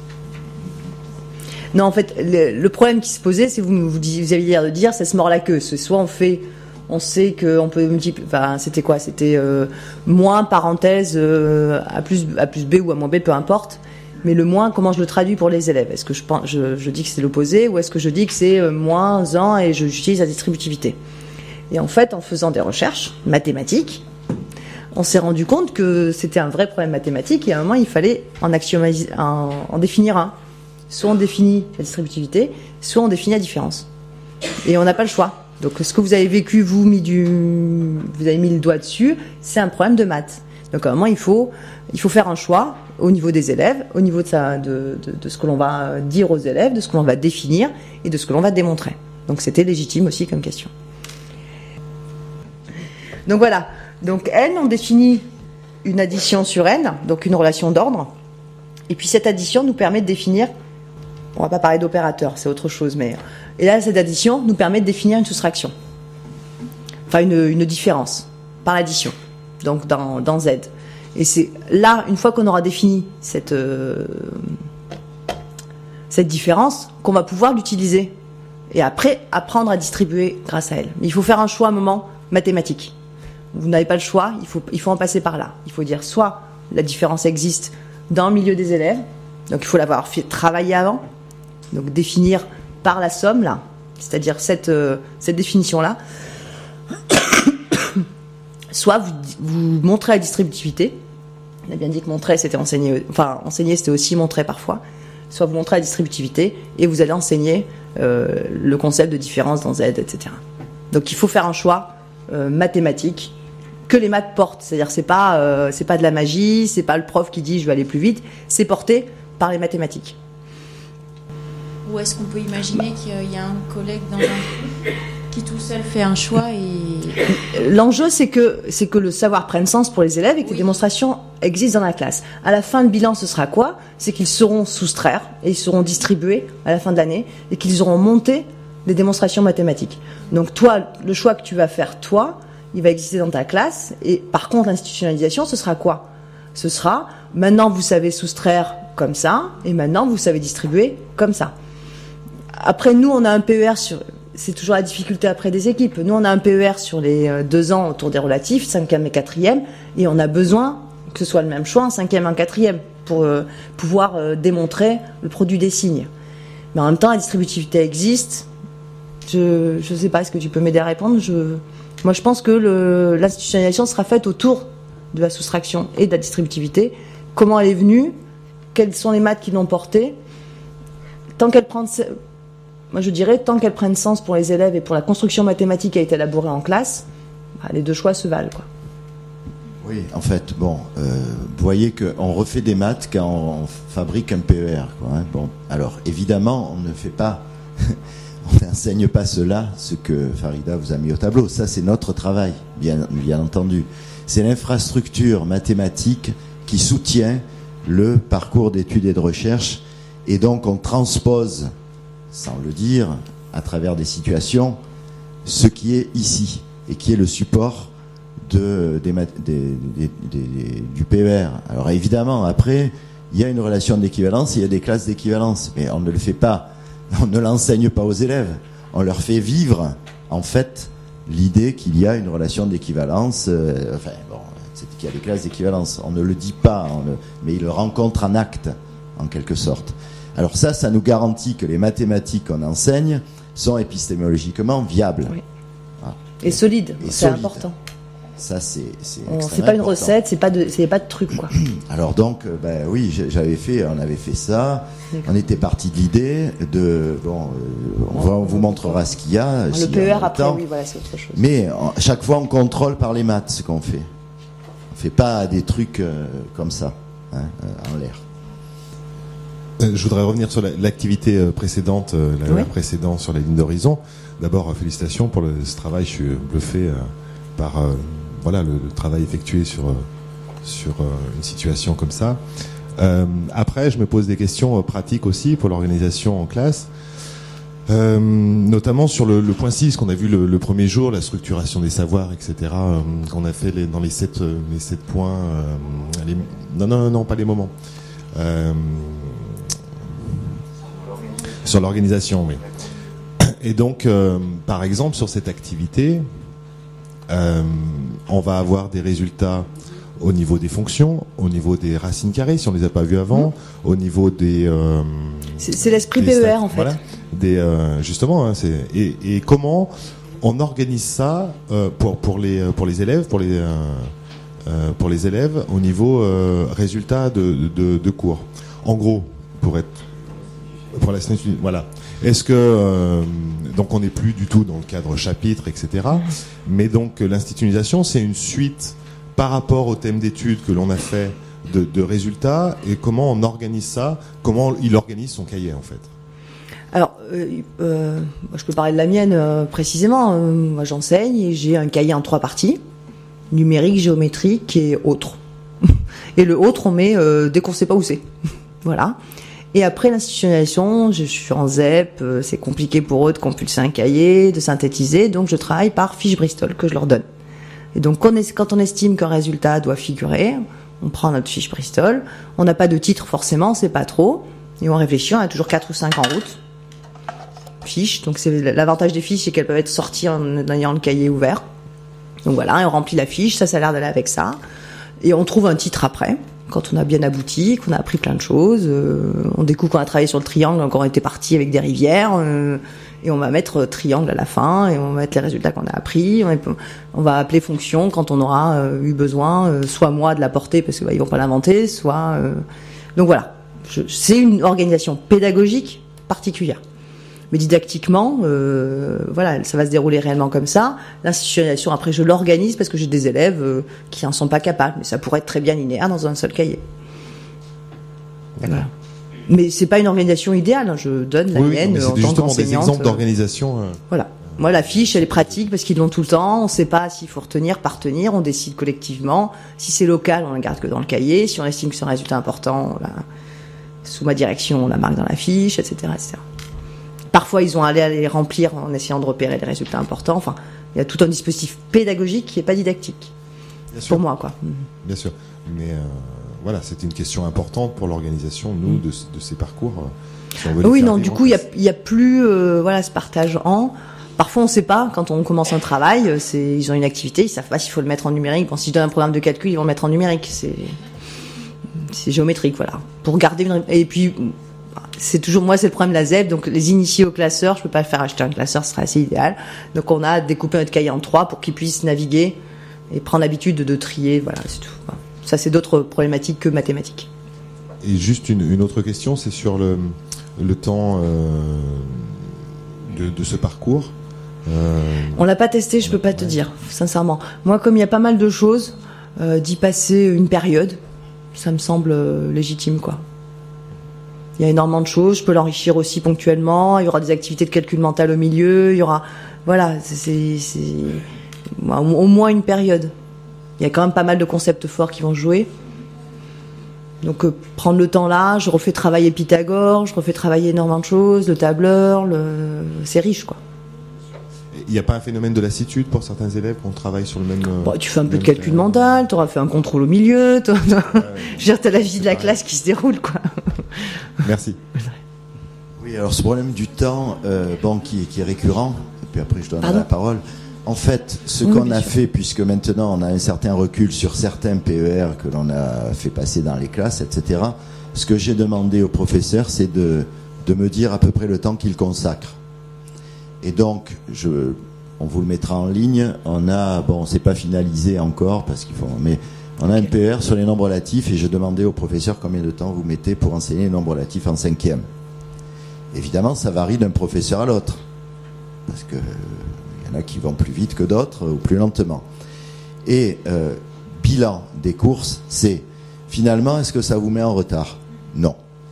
Non, en fait, le, le problème qui se posait, c'est vous, vous, vous aviez l'air de dire, ça se mord la queue. C'est soit on fait, on sait qu'on peut multiplier, enfin, c'était quoi? C'était euh, moins parenthèse euh, a plus a plus b ou a moins b, peu importe. Mais le moins, comment je le traduis pour les élèves? Est-ce que je, pense, je, je dis que c'est l'opposé, ou est-ce que je dis que c'est euh, moins un et je, j'utilise la distributivité? Et en fait, en faisant des recherches mathématiques, on s'est rendu compte que c'était un vrai problème mathématique et à un moment, il fallait en, axiomaliser, en, en définir un. Soit on définit la distributivité, soit on définit la différence. Et on n'a pas le choix. Donc ce que vous avez vécu, vous, mis du, vous avez mis le doigt dessus, c'est un problème de maths. Donc à un moment, il faut, il faut faire un choix au niveau des élèves, au niveau de, sa, de, de, de ce que l'on va dire aux élèves, de ce que l'on va définir et de ce que l'on va démontrer. Donc c'était légitime aussi comme question. Donc voilà. Donc n, on définit une addition sur n, donc une relation d'ordre. Et puis cette addition nous permet de définir, on va pas parler d'opérateur, c'est autre chose, mais et là cette addition nous permet de définir une soustraction, enfin une, une différence par l'addition, donc dans, dans z. Et c'est là, une fois qu'on aura défini cette euh, cette différence, qu'on va pouvoir l'utiliser et après apprendre à distribuer grâce à elle. Mais il faut faire un choix à un moment mathématique. Vous n'avez pas le choix, il faut il faut en passer par là. Il faut dire soit la différence existe dans le milieu des élèves, donc il faut l'avoir fait travailler avant, donc définir par la somme là, c'est-à-dire cette euh, cette définition là. Soit vous, vous montrez la distributivité, on a bien dit que montrer c'était enseigner, enfin enseigner c'était aussi montrer parfois. Soit vous montrez la distributivité et vous allez enseigner euh, le concept de différence dans Z, et cetera. Donc il faut faire un choix euh, mathématique que les maths portent, c'est-à-dire c'est pas euh, c'est pas de la magie, c'est pas le prof qui dit je vais aller plus vite, c'est porté par les mathématiques. Ou est-ce qu'on peut imaginer qu'il y a un collègue dans un... qui tout seul fait un choix et... L'enjeu c'est que c'est que le savoir prenne sens pour les élèves et que oui. Les démonstrations existent dans la classe. À la fin, le bilan ce sera quoi? C'est qu'ils sauront soustraire et ils seront distribués à la fin de l'année et qu'ils auront monté des démonstrations mathématiques. Donc toi, le choix que tu vas faire toi, il va exister dans ta classe et par contre l'institutionnalisation ce sera quoi? Ce sera maintenant vous savez soustraire comme ça et maintenant vous savez distribuer comme ça. Après nous on a un P E R sur... C'est toujours la difficulté après des équipes. Nous, on a un P E R sur les deux ans autour des relatifs, cinquième et quatrième, et on a besoin que ce soit le même choix en cinquième et en quatrième pour euh, pouvoir euh, démontrer le produit des signes. Mais en même temps, la distributivité existe. Je ne sais pas, est-ce que tu peux m'aider à répondre? je, Moi, je pense que le, l'institutionnalisation sera faite autour de la soustraction et de la distributivité. Comment elle est venue? Quelles sont les maths qui l'ont portée? Tant qu'elle prend... Moi, je dirais, tant qu'elles prennent sens pour les élèves et pour la construction mathématique qui a été élaborée en classe, bah, les deux choix se valent, quoi. Oui, en fait, bon, euh, vous voyez qu'on refait des maths quand on fabrique un P E R, quoi, hein. Bon, alors, évidemment, on ne fait pas, on n'enseigne pas cela, ce que Farida vous a mis au tableau. Ça, c'est notre travail, bien, bien entendu. C'est l'infrastructure mathématique qui soutient le parcours d'études et de recherche, et donc on transpose, sans le dire, à travers des situations, ce qui est ici, et qui est le support de, des, des, des, des, du P E R. Alors évidemment, après, il y a une relation d'équivalence, il y a des classes d'équivalence, mais on ne le fait pas, on ne l'enseigne pas aux élèves, on leur fait vivre, en fait, l'idée qu'il y a une relation d'équivalence, euh, enfin, bon, c'est qu'il y a des classes d'équivalence, on ne le dit pas, on le, mais ils le rencontrent en acte, en quelque sorte. Alors ça, ça nous garantit que les mathématiques qu'on enseigne sont épistémologiquement viables. Oui. Ah. Et, et solides, et c'est solide. Important. Ça, c'est, c'est on, c'est pas une important. Recette, c'est pas de, c'est pas de truc, quoi. Alors donc, ben oui, j'avais fait, on avait fait ça. D'accord. On était parti de l'idée de, bon, euh, on, va, on vous montrera ce qu'il y a. Le si P E R après, temps. Oui, voilà, c'est autre chose. Mais à chaque fois, on contrôle par les maths ce qu'on fait. On fait pas des trucs euh, comme ça, hein, euh, en l'air. Euh, je voudrais revenir sur la, l'activité euh, précédente, euh, la, Oui. la précédente sur la ligne d'horizon. D'abord, euh, félicitations pour le, ce travail. Je suis bluffé euh, par euh, voilà le, le travail effectué sur euh, sur euh, une situation comme ça. Euh, après, je me pose des questions euh, pratiques aussi pour l'organisation en classe. Euh, notamment sur le, le point six qu'on a vu le, le premier jour, la structuration des savoirs, et cetera. Euh, qu'on a fait les, dans les sept euh, les sept points. Euh, les, non non non pas les moments. Euh, sur l'organisation, oui. Et donc, euh, par exemple, sur cette activité, euh, on va avoir des résultats au niveau des fonctions, au niveau des racines carrées, si on les a pas vues avant, mmh. au niveau des... Euh, c'est, c'est l'esprit des P E R, stats, en fait. Voilà, des, euh, justement, hein, c'est, et, et comment on organise ça euh, pour, pour, les, pour les élèves, pour les, euh, euh, pour les élèves au niveau euh, résultat de, de, de cours. En gros, pour être... Pour la voilà. Est-ce que euh, donc on n'est plus du tout dans le cadre chapitre, et cetera. Mais donc l'institutionnalisation, c'est une suite par rapport au thème d'études que l'on a fait de, de résultats et comment on organise ça, comment il organise son cahier en fait. Alors, euh, euh, je peux parler de la mienne euh, précisément. Euh, moi, j'enseigne et j'ai un cahier en trois parties numérique, géométrique et autres. Et le autre, on met euh, dès qu'on sait pas où c'est. Voilà. Et après l'institutionnalisation, je suis en Z E P, euh, c'est compliqué pour eux de compulser un cahier, de synthétiser, donc je travaille par fiche Bristol que je leur donne. Et donc quand on estime qu'un résultat doit figurer, on prend notre fiche Bristol, on n'a pas de titre forcément, c'est pas trop, et on réfléchit, on a toujours quatre ou cinq en route. Fiches, donc c'est l'avantage des fiches, c'est qu'elles peuvent être sorties en ayant le cahier ouvert. Donc voilà, et on remplit la fiche, ça, ça a l'air d'aller avec ça. Et on trouve un titre après. Quand on a bien abouti, qu'on a appris plein de choses, euh, on découvre qu'on a travaillé sur le triangle, qu'on était parti avec des rivières, euh, et on va mettre triangle à la fin, et on va mettre les résultats qu'on a appris. On, est, on va appeler fonction quand on aura euh, eu besoin, euh, soit moi de la porter parce que bah, ils vont pas l'inventer, soit euh... donc voilà. Je, c'est une organisation pédagogique particulière, mais didactiquement, euh, voilà, ça va se dérouler réellement comme ça. L'institutionnalisation, après, je l'organise parce que j'ai des élèves euh, qui en sont pas capables, mais ça pourrait être très bien linéaire dans un seul cahier. Voilà. Mais c'est pas une organisation idéale. Hein. Je donne la oui, mienne oui, en tant qu'enseignante. Des exemples d'organisation. Euh... Voilà. Moi, la fiche, elle est pratique parce qu'ils l'ont tout le temps. On sait pas s'il faut retenir, pas retenir. On décide collectivement. Si c'est local, on la garde que dans le cahier. Si on estime que c'est un résultat important, on la... sous ma direction, on la marque dans la fiche, et cetera, et cetera. Parfois, ils ont allé à les remplir en essayant de repérer les résultats importants. Enfin, il y a tout un dispositif pédagogique qui n'est pas didactique. Bien sûr. Pour moi, quoi. Bien sûr. Mais euh, voilà, c'est une question importante pour l'organisation, nous, de, de ces parcours. Si on veut oui, non, du coup, il n'y a, a plus euh, voilà, ce partage en... Parfois, on ne sait pas, quand on commence un travail, c'est, ils ont une activité, ils ne savent pas s'il faut le mettre en numérique. Bon, si je donne un programme de calcul, ils vont le mettre en numérique. C'est, c'est géométrique, voilà. Pour garder une... Et puis... C'est toujours, moi, c'est le problème de la Z E P, donc les initiés au classeur, je peux pas le faire acheter un classeur, ce serait assez idéal. Donc on a découpé notre cahier en trois pour qu'ils puissent naviguer et prendre l'habitude de, de trier, voilà, c'est tout. Ça, c'est d'autres problématiques que mathématiques. Et juste une, une autre question, c'est sur le, le temps euh, de, de ce parcours. Euh... On l'a pas testé, je peux pas te dire, sincèrement. Moi, comme il y a pas mal de choses, euh, d'y passer une période, ça me semble euh, légitime, quoi. Il y a énormément de choses, je peux l'enrichir aussi ponctuellement, il y aura des activités de calcul mental au milieu, il y aura... Voilà, c'est, c'est au moins une période. Il y a quand même pas mal de concepts forts qui vont jouer. Donc euh, prendre le temps là, je refais travailler Pythagore, je refais travailler énormément de choses, le tableur, le... c'est riche, quoi. Il n'y a pas un phénomène de lassitude pour certains élèves qu'on travaille sur le même... Bon, tu fais un peu de calcul mental, tu auras fait un contrôle au milieu, t'as, t'as... Ouais, je veux dire, t'as la vie de la classe qui se déroule, quoi. Merci. Oui, alors ce problème du temps, euh, bon, qui, qui est récurrent, et puis après je donne la parole. En fait, ce oui, qu'on a sûr. fait, puisque maintenant on a un certain recul sur certains P E R que l'on a fait passer dans les classes, et cetera, ce que j'ai demandé au professeur, c'est de, de me dire à peu près le temps qu'il consacre. Et donc, je, on vous le mettra en ligne. On a, bon, c'est pas finalisé encore parce qu'il faut, mais on a un P E R sur les nombres relatifs et je demandais au professeur combien de temps vous mettez pour enseigner les nombres relatifs en cinquième. Évidemment, ça varie d'un professeur à l'autre parce que il y en a qui vont plus vite que d'autres ou plus lentement. Et euh, bilan des courses, c'est finalement, est-ce que ça vous met en retard ? Non.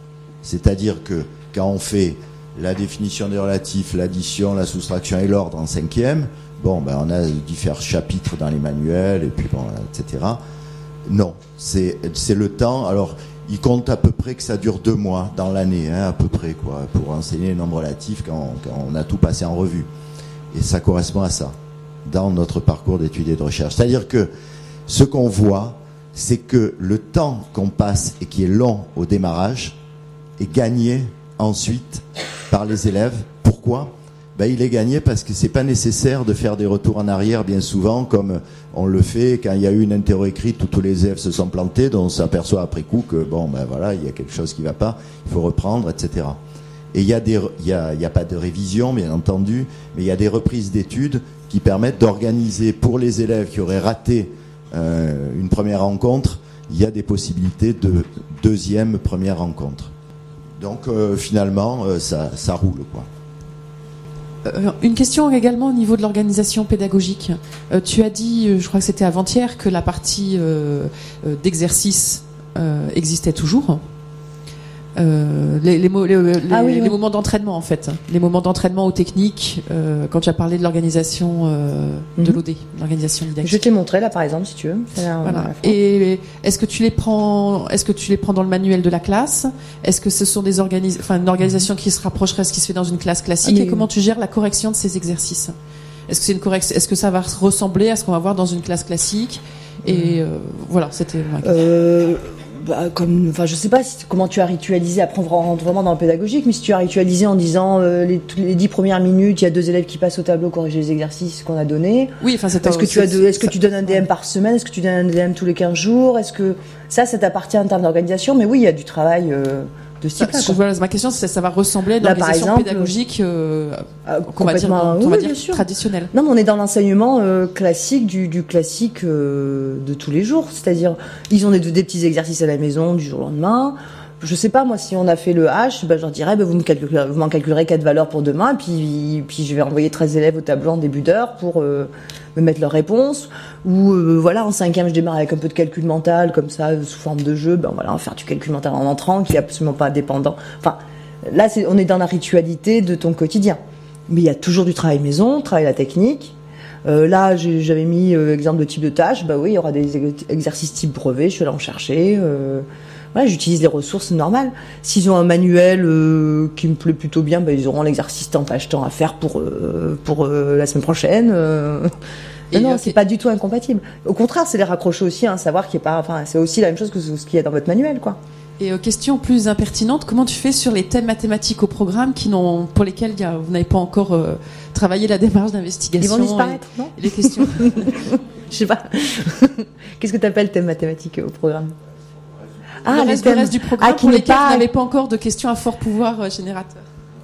C'est-à-dire que quand on fait la définition des relatifs, l'addition, la soustraction et l'ordre en cinquième, bon, ben on a différents chapitres dans les manuels, et puis bon, et cetera. Non, c'est c'est le temps. Alors, il compte à peu près que ça dure deux mois dans l'année, hein, à peu près, quoi, pour enseigner les nombres relatifs quand on, quand on a tout passé en revue. Et ça correspond à ça, dans notre parcours d'études et de recherche. C'est-à-dire que ce qu'on voit, c'est que le temps qu'on passe et qui est long au démarrage est gagné ensuite par les élèves. Pourquoi ? Ben, il est gagné parce que c'est pas nécessaire de faire des retours en arrière bien souvent comme on le fait quand il y a eu une interro écrite où tous les élèves se sont plantés, dont on s'aperçoit après coup que bon ben voilà, il y a quelque chose qui va pas, il faut reprendre, et cetera. Et il y a des, il y a, il y a pas de révision bien entendu, mais il y a des reprises d'études qui permettent d'organiser pour les élèves qui auraient raté euh, une première rencontre, il y a des possibilités de deuxième, première rencontre. Donc euh, finalement, euh, ça, ça roule, quoi. Euh, une question également au niveau de l'organisation pédagogique. Euh, tu as dit, euh, je crois que c'était avant-hier, que la partie euh, euh, d'exercice euh, existait toujours. Euh, les, les, les, les, ah oui, les oui. moments d'entraînement en fait, les moments d'entraînement aux techniques. Euh, quand tu as parlé de l'organisation euh, mm-hmm. de l'O D, l'organisation didactique. Je te l'ai montré là par exemple si tu veux. Voilà. Et est-ce que tu les prends, est-ce que tu les prends dans le manuel de la classe? Est-ce que ce sont des organis, enfin une organisation qui se rapprocherait de ce qui se fait dans une classe classique? Ah, mais... Et comment tu gères la correction de ces exercices? Est-ce que c'est une correction? Est-ce que ça va ressembler à ce qu'on va voir dans une classe classique? Et euh, voilà, c'était ma question. Euh... Bah, comme, enfin, je sais pas si, comment tu as ritualisé, après on rentre vraiment dans le pédagogique, mais si tu as ritualisé en disant euh, les, les dix premières minutes, il y a deux élèves qui passent au tableau corriger les exercices qu'on a donnés. Oui, enfin, c'est Est-ce que tu as de, est-ce que tu donnes un D M par semaine? Est-ce que tu donnes un D M tous les quinze jours? Est-ce que ça, ça t'appartient en termes d'organisation? Mais oui, il y a du travail euh, de ce type-là. Voilà, ma question, c'est ça va ressembler à une Là, organisation exemple, pédagogique euh, euh, qu'on va dire, oui, on va oui, dire traditionnelle. Non, mais on est dans l'enseignement euh, classique du, du classique euh, de tous les jours. C'est-à-dire, ils ont des, des petits exercices à la maison du jour au lendemain. Je sais pas, moi, si on a fait le H, ben, je leur dirais, ben, vous me calculerez, vous m'en calculerez quatre valeurs pour demain, et puis, puis je vais envoyer treize élèves au tableau en début d'heure pour euh, me mettre leurs réponses. Ou euh, voilà, en cinquième, je démarre avec un peu de calcul mental, comme ça, sous forme de jeu. Ben voilà, on va faire du calcul mental en entrant, qui est absolument pas dépendant. Enfin, là, c'est, on est dans la ritualité de ton quotidien. Mais il y a toujours du travail maison, travail la technique. Euh, là, j'ai, j'avais mis euh, exemple de type de tâche. Bah oui, il y aura des exercices type brevet. Je vais aller en chercher. Euh, voilà, j'utilise les ressources normales. S'ils ont un manuel euh, qui me plaît plutôt bien, bah, ils auront l'exercice temps tâche temps à faire pour euh, pour euh, la semaine prochaine. Euh... Et non, c'est pas du tout incompatible. Au contraire, c'est les raccrocher aussi, hein, savoir qu'il y a pas. Enfin, c'est aussi la même chose que ce qu'il y a dans votre manuel, quoi. Et euh, question plus impertinente, comment tu fais sur les thèmes mathématiques au programme qui n'ont, pour lesquels y a, vous n'avez pas encore euh, travaillé la démarche d'investigation? Ils vont disparaître, et, non et les questions. Je sais pas. Qu'est-ce que tu appelles thème mathématique au programme? Ah, le reste, thèmes... le reste du programme ah, pour lesquels pas... vous n'avez pas encore de questions à fort pouvoir euh, générateur.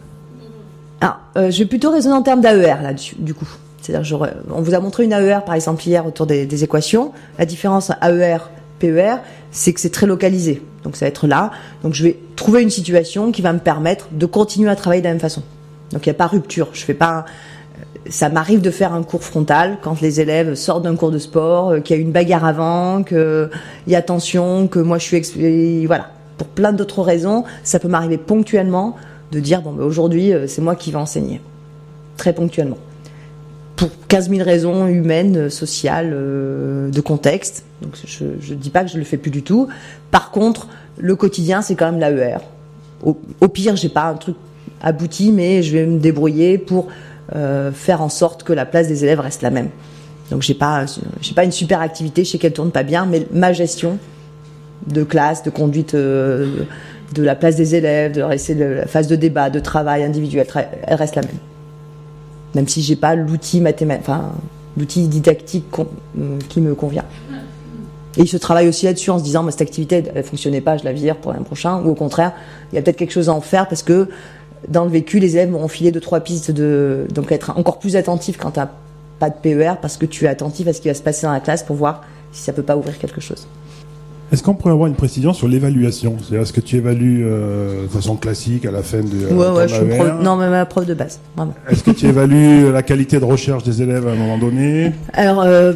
Ah, euh, je vais plutôt raisonner en termes d'A E R là-dessus, du coup. C'est-à-dire, genre, on vous a montré une A E R par exemple hier autour des, des équations. La différence A E R P E R, c'est que c'est très localisé. Donc ça va être là. Donc je vais trouver une situation qui va me permettre de continuer à travailler de la même façon. Donc il n'y a pas rupture. Je fais pas. Ça m'arrive de faire un cours frontal quand les élèves sortent d'un cours de sport, qu'il y a une bagarre avant, qu'il y a tension, que moi je suis exp... voilà. Pour plein d'autres raisons, ça peut m'arriver ponctuellement de dire bon ben aujourd'hui c'est moi qui vais enseigner. Très ponctuellement. Pour quinze mille raisons humaines, sociales, euh, de contexte. Donc je ne dis pas que je le fais plus du tout. Par contre, le quotidien, c'est quand même l'A E R. Au, au pire, j'ai pas un truc abouti, mais je vais me débrouiller pour euh, faire en sorte que la place des élèves reste la même. Donc j'ai pas, j'ai pas une super activité, je sais qu'elle tourne pas bien, mais ma gestion de classe, de conduite euh, de la place des élèves, de rester de la phase de débat, de travail individuel, elle reste la même. Même si j'ai pas l'outil mathématique, enfin l'outil didactique con, euh, qui me convient. Et il se travaille aussi là-dessus en se disant, bah, cette activité, elle fonctionnait pas, je la vire pour l'an prochain. Ou au contraire, il y a peut-être quelque chose à en faire parce que dans le vécu, les élèves m'ont filé deux, trois pistes de, donc être encore plus attentif quand t'as pas de P E R parce que tu es attentif à ce qui va se passer dans la classe pour voir si ça peut pas ouvrir quelque chose. Est-ce qu'on pourrait avoir une précision sur l'évaluation? C'est-à-dire, est-ce que tu évalues euh, de façon classique à la fin de ouais, euh, ouais, je suis A E R? prof... Non, mais ma prof de base, vraiment. Est-ce que tu évalues la qualité de recherche des élèves à un moment donné? Alors, euh,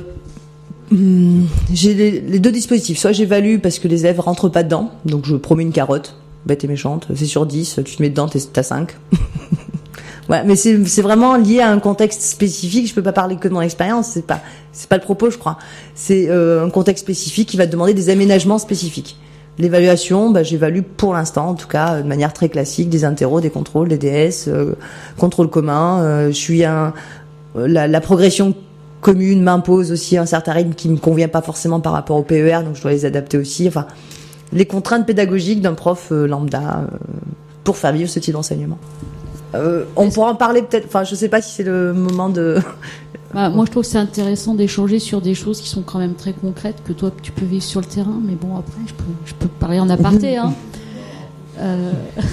hum, j'ai les, les deux dispositifs. Soit j'évalue parce que les élèves rentrent pas dedans, donc je promets une carotte. bête et méchante. C'est sur dix, tu te mets dedans, t'es, t'as cinq. Ouais, mais c'est, c'est vraiment lié à un contexte spécifique. Je peux pas parler que de mon expérience. C'est pas, c'est pas le propos, je crois. C'est euh, un contexte spécifique qui va te demander des aménagements spécifiques. L'évaluation, bah, j'évalue pour l'instant, en tout cas, de manière très classique, des interros, des contrôles, des D S, euh, contrôle commun. Euh, je suis un, la, la progression commune m'impose aussi un certain rythme qui me convient pas forcément par rapport au P E R, donc je dois les adapter aussi. Enfin, les contraintes pédagogiques d'un prof euh, lambda euh, pour faire vivre ce type d'enseignement. Euh, on pourra en parler peut-être. Enfin, je sais pas si c'est le moment de. Bah, moi, je trouve que c'est intéressant d'échanger sur des choses qui sont quand même très concrètes que toi tu peux vivre sur le terrain. Mais bon, après, je peux, je peux parler en aparté. Hein. euh...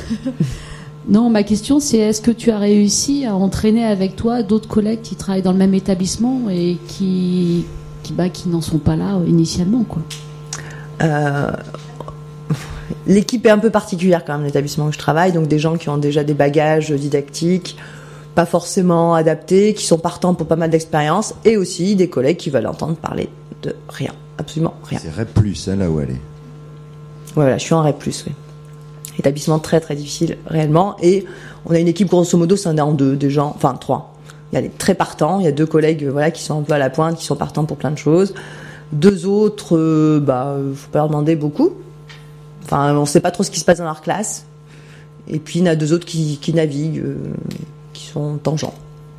Non, ma question, c'est est-ce que tu as réussi à entraîner avec toi d'autres collègues qui travaillent dans le même établissement et qui, qui, bah, qui n'en sont pas là euh, initialement, quoi. Euh... L'équipe est un peu particulière quand même, l'établissement où je travaille, donc des gens qui ont déjà des bagages didactiques, pas forcément adaptés, qui sont partants pour pas mal d'expérience, et aussi des collègues qui veulent entendre parler de rien, absolument rien. C'est REP plus, hein, là où elle est. Ouais, voilà, je suis en REP plus, oui. Établissement très très difficile réellement, et on a une équipe grosso modo scindée en deux, des gens, enfin trois. Il y a les très partants, il y a deux collègues voilà qui sont un peu à la pointe, qui sont partants pour plein de choses. Deux autres, euh, bah, faut pas leur demander beaucoup. Enfin, on sait pas trop ce qui se passe dans leur classe. Et puis il y en a deux autres qui, qui naviguent, euh, qui sont tangents.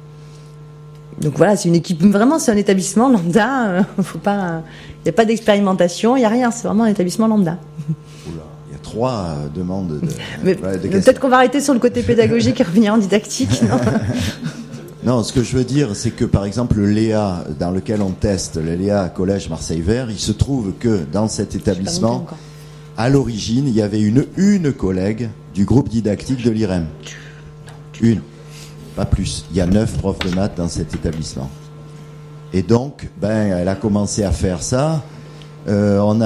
Donc voilà, c'est une équipe, vraiment c'est un établissement lambda. Euh, faut pas, il y a pas d'expérimentation, il y a rien, c'est vraiment un établissement lambda. Oula, il y a trois euh, demandes. De, mais, ouais, de mais peut-être qu'on va arrêter sur le côté pédagogique et revenir en didactique. Non, non, ce que je veux dire, c'est que par exemple le L E A dans lequel on teste, le L E A Collège Marseille-Vert, il se trouve que dans cet établissement, à l'origine, il y avait une une collègue du groupe didactique de l'I R E M. Une, pas plus. Il y a neuf profs de maths dans cet établissement. Et donc, ben, elle a commencé à faire ça. Euh, on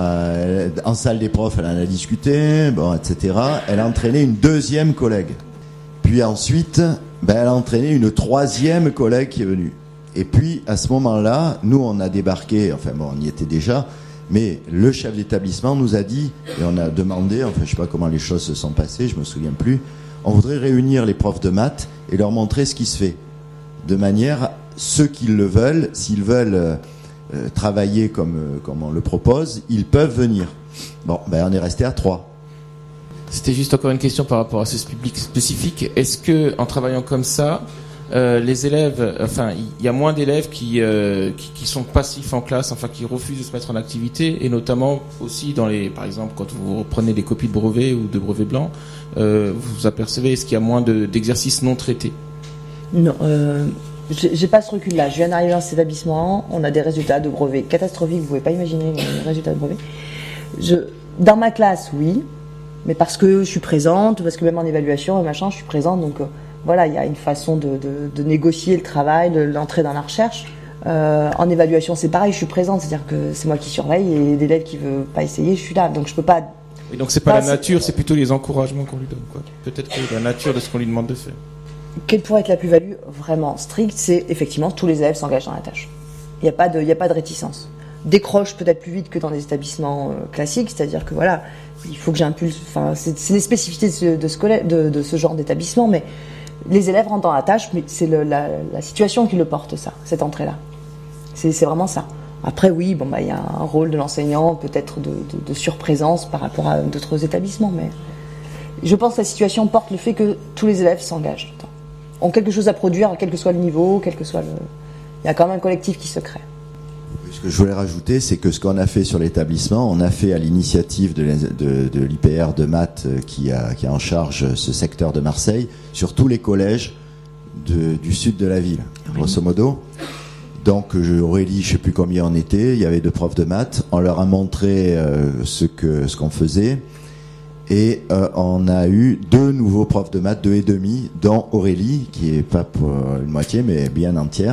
a, en salle des profs, elle en a discuté, bon, et cetera. Elle a entraîné une deuxième collègue. Puis ensuite, ben, elle a entraîné une troisième collègue qui est venue. Et puis, à ce moment-là, nous, on a débarqué, enfin bon, on y était déjà, mais le chef d'établissement nous a dit, et on a demandé, enfin je sais pas comment les choses se sont passées, je me souviens plus, on voudrait réunir les profs de maths et leur montrer ce qui se fait. De manière, ceux qui le veulent, s'ils veulent euh, travailler comme, euh, comme on le propose, ils peuvent venir. Bon, ben on est resté à trois. C'était juste encore une question par rapport à ce public spécifique. Est-ce que, en travaillant comme ça, Euh, les élèves, enfin, il y a moins d'élèves qui, euh, qui qui sont passifs en classe, enfin, qui refusent de se mettre en activité, et notamment aussi dans les, par exemple, quand vous reprenez des copies de brevets ou de brevets blancs, euh, vous apercevez est-ce qu'il y a moins de, d'exercices non traités? Non, euh, j'ai, j'ai pas ce recul-là. Je viens d'arriver dans cet établissement, on a des résultats de brevets catastrophiques. Vous pouvez pas imaginer les résultats de brevets. Je, dans ma classe, oui, mais parce que je suis présente, parce que même en évaluation et machin, je suis présente, donc. Euh, Voilà, il y a une façon de, de, de négocier le travail, de l'entrée dans la recherche. Euh, en évaluation, c'est pareil, je suis présente, c'est-à-dire que c'est moi qui surveille et l'élève qui veut pas essayer, je suis là, donc je peux pas. Et donc c'est pas, pas la nature, c'est plutôt les encouragements qu'on lui donne, quoi. Peut-être que la nature de ce qu'on lui demande de faire. Quelle pourrait être la plus-value vraiment stricte? C'est effectivement tous les élèves s'engagent dans la tâche. Il n'y a pas de, il y a pas de réticence. Décroche peut-être plus vite que dans des établissements euh, classiques, c'est-à-dire que voilà, il faut que j'impulse. Enfin, c'est, c'est les spécificités de ce, de ce, collège, de, de ce genre d'établissement, mais. Les élèves rentrent dans la tâche, mais c'est le, la, la situation qui le porte, ça, cette entrée-là. C'est, c'est vraiment ça. Après, oui, bon, bah, il y a un rôle de l'enseignant, peut-être de, de, de surprésence par rapport à d'autres établissements, mais je pense que la situation porte le fait que tous les élèves s'engagent, ont quelque chose à produire, quel que soit le niveau, quel que soit le. Il y a quand même un collectif qui se crée. Ce que je voulais rajouter, c'est que ce qu'on a fait sur l'établissement, on a fait à l'initiative de, de, de l'I P R de maths qui a, qui a en charge ce secteur de Marseille, sur tous les collèges de, du sud de la ville, grosso modo. Donc Aurélie, je sais plus combien on était, il y avait deux profs de maths, on leur a montré euh, ce que ce qu'on faisait, et euh, on a eu deux nouveaux profs de maths, deux et demi, dont Aurélie, qui est pas pour une moitié, mais bien entière.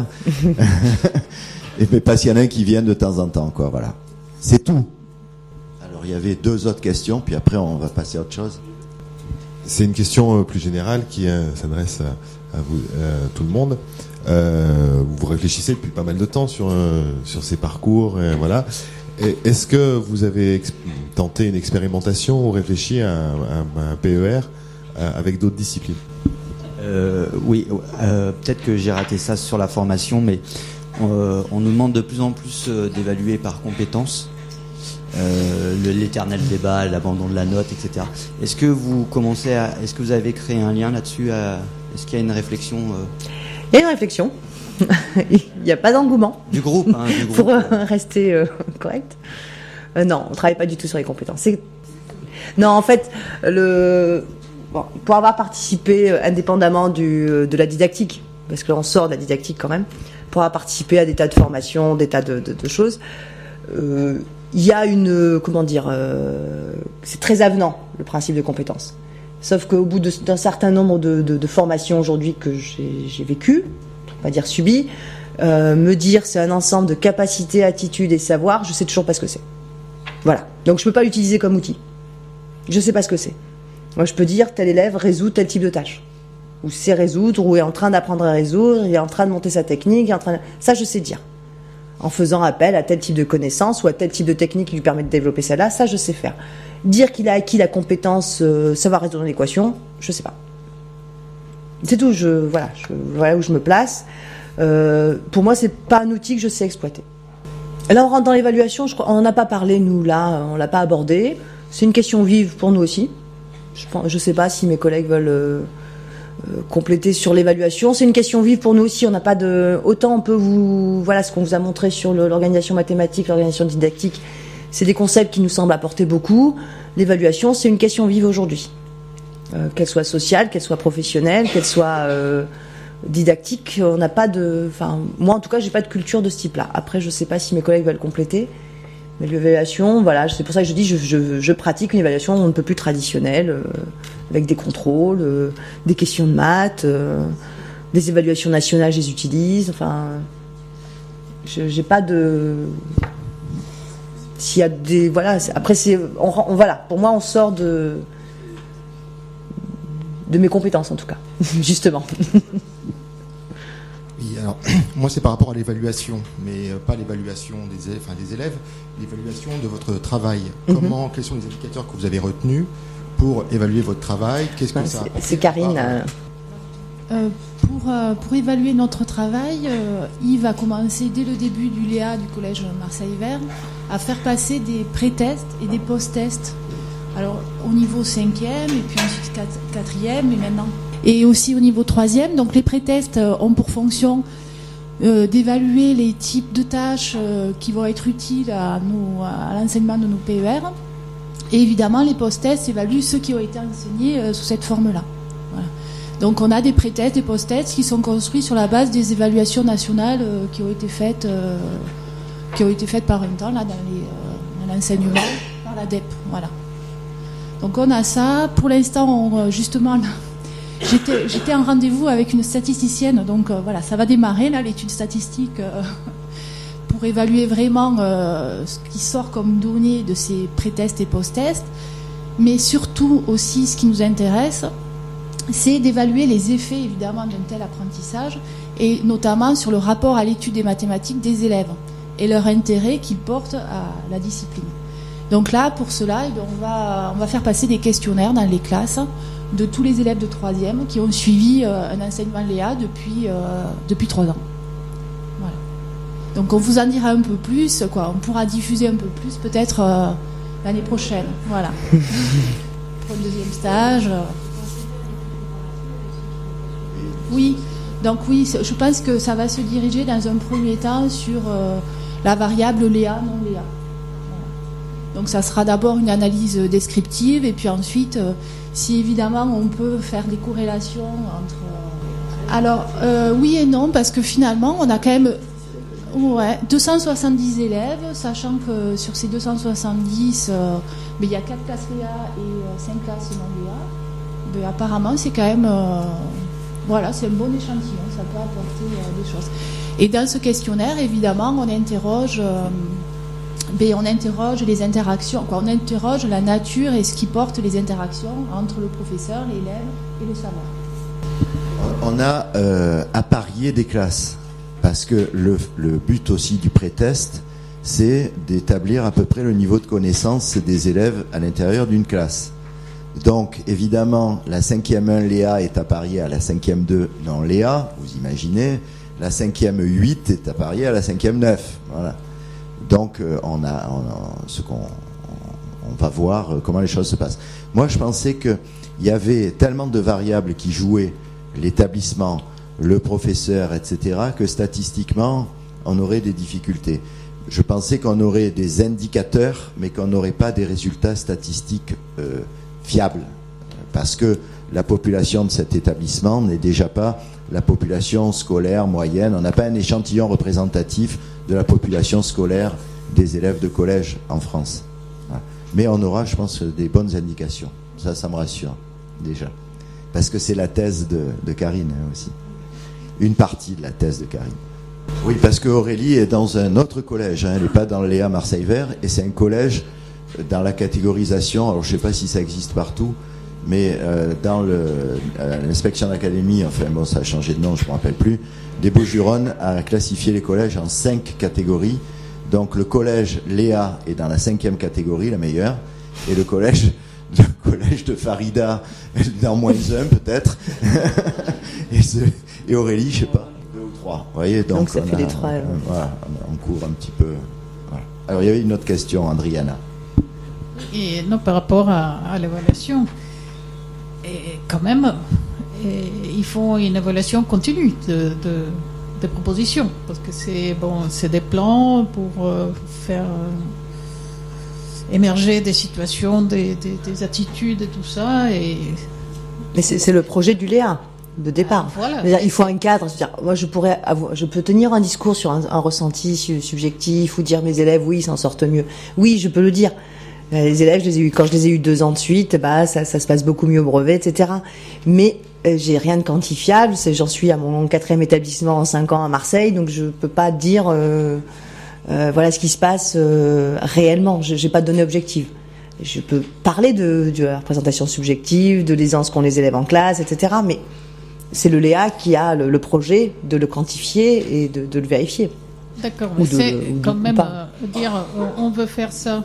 Et mais parce qu'il y en a un qui vient de temps en temps, quoi, voilà. C'est tout. Alors, il y avait deux autres questions, puis après, on va passer à autre chose. C'est une question euh, plus générale qui euh, s'adresse à, à vous, euh, tout le monde. Euh, vous réfléchissez depuis pas mal de temps sur euh, sur ces parcours, et voilà. Et est-ce que vous avez ex- tenté une expérimentation ou réfléchi à un, un- un P E R euh, avec d'autres disciplines? Euh, oui, euh, peut-être que j'ai raté ça sur la formation, mais euh, on nous demande de plus en plus euh, d'évaluer par compétences. Euh, le- l'éternel débat, l'abandon de la note, et cetera. Est-ce que vous commencez à, est-ce que vous avez créé un lien là-dessus à, Est-ce qu'il y a une réflexion euh... Il y a une réflexion. Il n'y a pas d'engouement. Du groupe, hein, du groupe. Pour euh, rester euh, correct. Euh, non, on ne travaille pas du tout sur les compétences. C'est... Non, en fait, le... bon, pour avoir participé euh, indépendamment du, euh, de la didactique, parce que là on sort de la didactique quand même, pour avoir participé à des tas de formations, des tas de, de, de choses, euh, il y a une, euh, comment dire, euh, c'est très avenant le principe de compétence. Sauf qu'au bout de, d'un certain nombre de, de, de formations aujourd'hui que j'ai, j'ai vécues, on va dire subies, euh, me dire c'est un ensemble de capacités, attitudes et savoirs, je sais toujours pas ce que c'est. Voilà. Donc je peux pas l'utiliser comme outil. Je sais pas ce que c'est. Moi je peux dire tel élève résout tel type de tâche. Ou sait résoudre, ou est en train d'apprendre à résoudre, il est en train de monter sa technique, il est en train de... ça je sais dire. En faisant appel à tel type de connaissances ou à tel type de technique qui lui permet de développer celle-là, ça je sais faire. Dire qu'il a acquis la compétence euh, savoir résoudre une équation, je sais pas. C'est tout, je, voilà, je, voilà où je me place. Euh, pour moi, c'est pas un outil que je sais exploiter. Et là, on rentre dans l'évaluation, je crois, on n'en a pas parlé, nous, là, on l'a pas abordé. C'est une question vive pour nous aussi. Je pense, je sais pas si mes collègues veulent euh, euh, compléter sur l'évaluation. C'est une question vive pour nous aussi, on n'a pas de... Autant on peut vous... Voilà ce qu'on vous a montré sur le, l'organisation mathématique, l'organisation didactique. C'est des concepts qui nous semblent apporter beaucoup. L'évaluation, c'est une question vive aujourd'hui. Euh, qu'elle soit sociale, qu'elle soit professionnelle, qu'elle soit euh, didactique, on n'a pas de... Enfin, moi, en tout cas, j'ai pas de culture de ce type-là. Après, je sais pas si mes collègues veulent compléter. Mais l'évaluation, voilà, c'est pour ça que je dis, je, je, je pratique une évaluation un peu plus traditionnelle, euh, avec des contrôles, euh, des questions de maths, euh, des évaluations nationales, je les utilise. Enfin, je, j'ai pas de... S'il y a des... Voilà, c'est, après, c'est... On, on, voilà, pour moi, on sort de... de mes compétences, en tout cas, justement. Oui, alors, moi, c'est par rapport à l'évaluation, mais pas l'évaluation des élèves, enfin, des élèves, l'évaluation de votre travail. Mm-hmm. Comment, quels sont les indicateurs que vous avez retenus pour évaluer votre travail? Qu'est-ce que ouais, ça c'est, c'est Karine. Ah, Euh, pour, euh, pour évaluer notre travail, euh, Yves a commencé dès le début du L E A du collège Marseille-Vert à faire passer des pré-tests et des post-tests. Alors au niveau cinquième et puis ensuite quatrième et maintenant. Et aussi au niveau troisième. Donc les pré-tests euh, ont pour fonction euh, d'évaluer les types de tâches euh, qui vont être utiles à, nos, à l'enseignement de nos P E R. Et évidemment les post-tests évaluent ceux qui ont été enseignés euh, sous cette forme-là. Voilà. Donc on a des pré-tests, des post-tests qui sont construits sur la base des évaluations nationales euh, qui ont été faites, euh, qui ont été faites par un temps là dans, les, euh, dans l'enseignement par la D E P. Voilà. Donc on a ça. Pour l'instant, on, justement, là, j'étais, j'étais en rendez-vous avec une statisticienne. Donc euh, voilà, ça va démarrer là l'étude statistique euh, pour évaluer vraiment euh, ce qui sort comme données de ces pré-tests et post-tests, mais surtout aussi ce qui nous intéresse, c'est d'évaluer les effets évidemment d'un tel apprentissage et notamment sur le rapport à l'étude des mathématiques des élèves et leur intérêt qu'ils portent à la discipline. Donc là, pour cela, on va, on va faire passer des questionnaires dans les classes de tous les élèves de troisième qui ont suivi euh, un enseignement L E A depuis, euh, depuis trois ans. Voilà. Donc on vous en dira un peu plus, quoi. On pourra diffuser un peu plus peut-être euh, l'année prochaine. Voilà. Pour le deuxième stage. Euh. Oui, donc oui, je pense que ça va se diriger dans un premier temps sur euh, la variable L E A, non L E A. Voilà. Donc ça sera d'abord une analyse descriptive et puis ensuite, euh, si évidemment on peut faire des corrélations entre... Euh... Alors, euh, oui et non, parce que finalement, on a quand même ouais, deux cent soixante-dix élèves, sachant que sur ces deux cent soixante-dix, euh, mais il y a quatre classes L E A et euh, cinq classes non L E A. Mais apparemment, c'est quand même... Euh, Voilà, c'est un bon échantillon, ça peut apporter euh, des choses. Et dans ce questionnaire, évidemment, on interroge, euh, ben, on interroge les interactions, quoi. On interroge la nature et ce qui porte les interactions entre le professeur, l'élève et le savoir. On a euh, apparié des classes, parce que le, le but aussi du pré-test, c'est d'établir à peu près le niveau de connaissance des élèves à l'intérieur d'une classe. Donc, évidemment, la cinquième un Léa est appariée à la cinquième deux non Léa, vous imaginez. La cinquième huit est appariée à la cinquième neuf. Voilà. Donc, euh, on a, on a ce qu'on, on, on va voir euh, comment les choses se passent. Moi, je pensais que il y avait tellement de variables qui jouaient l'établissement, le professeur, et cetera, que statistiquement, on aurait des difficultés. Je pensais qu'on aurait des indicateurs, mais qu'on n'aurait pas des résultats statistiques euh, fiables. Parce que la population de cet établissement n'est déjà pas la population scolaire moyenne. On n'a pas un échantillon représentatif de la population scolaire des élèves de collège en France. Voilà. Mais on aura, je pense, des bonnes indications. Ça, ça me rassure, déjà. Parce que c'est la thèse de, de Karine hein, aussi. Une partie de la thèse de Karine. Oui, parce que Aurélie est dans un autre collège. Hein. Elle n'est pas dans le Léa Marseille-Vert. Et c'est un collège dans la catégorisation. Alors, je ne sais pas si ça existe partout. Mais euh, dans le, euh, l'inspection d'académie, enfin bon, ça a changé de nom, je ne me rappelle plus, des Bouches-du-Rhône a classifié les collèges en cinq catégories. Donc le collège Léa est dans la cinquième catégorie, la meilleure, et le collège, le collège de Farida dans moins un peut-être, et, ce, et Aurélie, je sais pas, deux ou trois. Vous voyez, donc, donc ça on fait a, les trois. On, voilà, on court un petit peu. Voilà. Alors il y avait une autre question, Andriana. Et non, par rapport à, à l'évaluation. Et quand même, et il faut une évaluation continue de, de, de propositions, parce que c'est bon, c'est des plans pour euh, faire euh, émerger des situations, des, des, des attitudes et tout ça. Et mais c'est, c'est le projet du Léa de départ. Ah, voilà. C'est-à-dire, il faut un cadre. C'est-à-dire, moi, je pourrais avoir, je peux tenir un discours sur un, un ressenti subjectif ou dire mes élèves, oui, ils s'en sortent mieux. Oui, je peux le dire. Les élèves, je les ai eu, quand je les ai eu deux ans de suite, bah, ça, ça se passe beaucoup mieux au brevet, et cetera. Mais euh, j'ai rien de quantifiable. C'est, j'en suis à mon quatrième établissement en cinq ans à Marseille, donc je peux pas dire euh, euh, voilà ce qui se passe euh, réellement. Je, j'ai pas de données objectives. Je peux parler de, de la représentation subjective, de l'aisance qu'ont les élèves en classe, et cetera. Mais c'est le Léa qui a le, le projet de le quantifier et de, de le vérifier. D'accord, mais ou de, c'est ou de, quand ou même pas. euh, dire on veut faire ça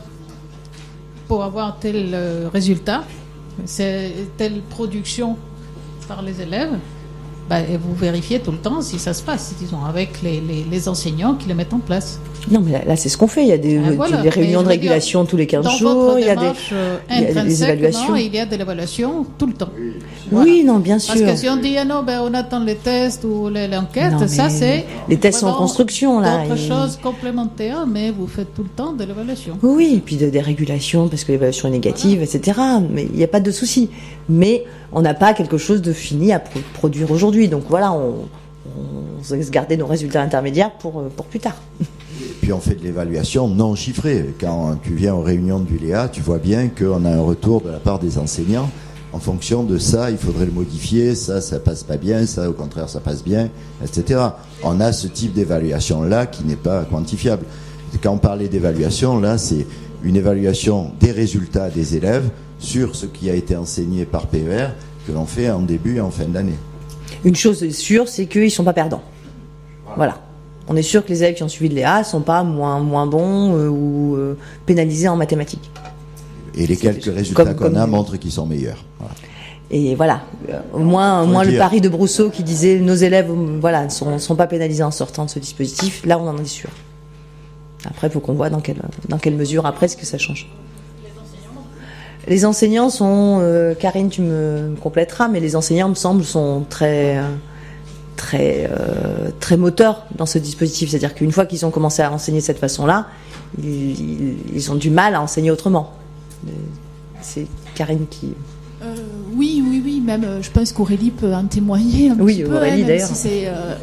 pour avoir tel euh, résultat, c'est telle production par les élèves, bah, et vous vérifiez tout le temps si ça se passe, disons, avec les, les, les enseignants qui le mettent en place. Non, mais là, là c'est ce qu'on fait. Il y a des, Ah, voilà. des réunions Mais de régulation dire, tous les quinze dans jours. votre Il y a des, démarche, euh, il y a des intrinsèquement, évaluations. il y a de l'évaluation tout le temps. Voilà. Oui, non, bien sûr. Parce que si on dit ah non, ben, on attend les tests ou les, l'enquête, Non, ça mais c'est les tests sont en construction là. D'autres et... choses complémentaires, mais vous faites tout le temps de l'évaluation. Oui, et puis de, des régulations parce que l'évaluation est négative, voilà. et cetera. Mais il n'y a pas de souci. Mais on n'a pas quelque chose de fini à pro- produire aujourd'hui. Donc voilà, on, on se garder nos résultats intermédiaires pour pour plus tard. Et puis on fait de l'évaluation non chiffrée. Quand tu viens aux réunions du Léa, tu vois bien qu'on a un retour de la part des enseignants. En fonction de ça, il faudrait le modifier, ça, ça passe pas bien, ça, au contraire, ça passe bien, et cetera. On a ce type d'évaluation-là qui n'est pas quantifiable. Quand on parlait d'évaluation, là, c'est une évaluation des résultats des élèves sur ce qui a été enseigné par P E R que l'on fait en début et en fin d'année. Une chose est sûre, c'est qu'ils ne sont pas perdants. Voilà. On est sûr que les élèves qui ont suivi le Léa ne sont pas moins, moins bons euh, ou euh, pénalisés en mathématiques. Et les quelques résultats comme, qu'on comme a montrent qu'ils sont meilleurs. Voilà. Et voilà, euh, au moins, au moins le pari de Brousseau qui disait nos élèves voilà, ne sont, sont pas pénalisés en sortant de ce dispositif, là on en est sûr. Après, il faut qu'on voit dans quelle, dans quelle mesure après ce que ça change. Les enseignants sont, euh, Karine tu me compléteras, mais les enseignants me semble sont très, très, euh, très moteurs dans ce dispositif. C'est-à-dire qu'une fois qu'ils ont commencé à enseigner de cette façon-là, ils, ils, ils ont du mal à enseigner autrement. C'est Karine qui... Euh, oui, oui, oui, même euh, je pense qu'Aurélie peut en témoigner un oui, petit peu. Aurélie hein, d'ailleurs. Si c'est, euh...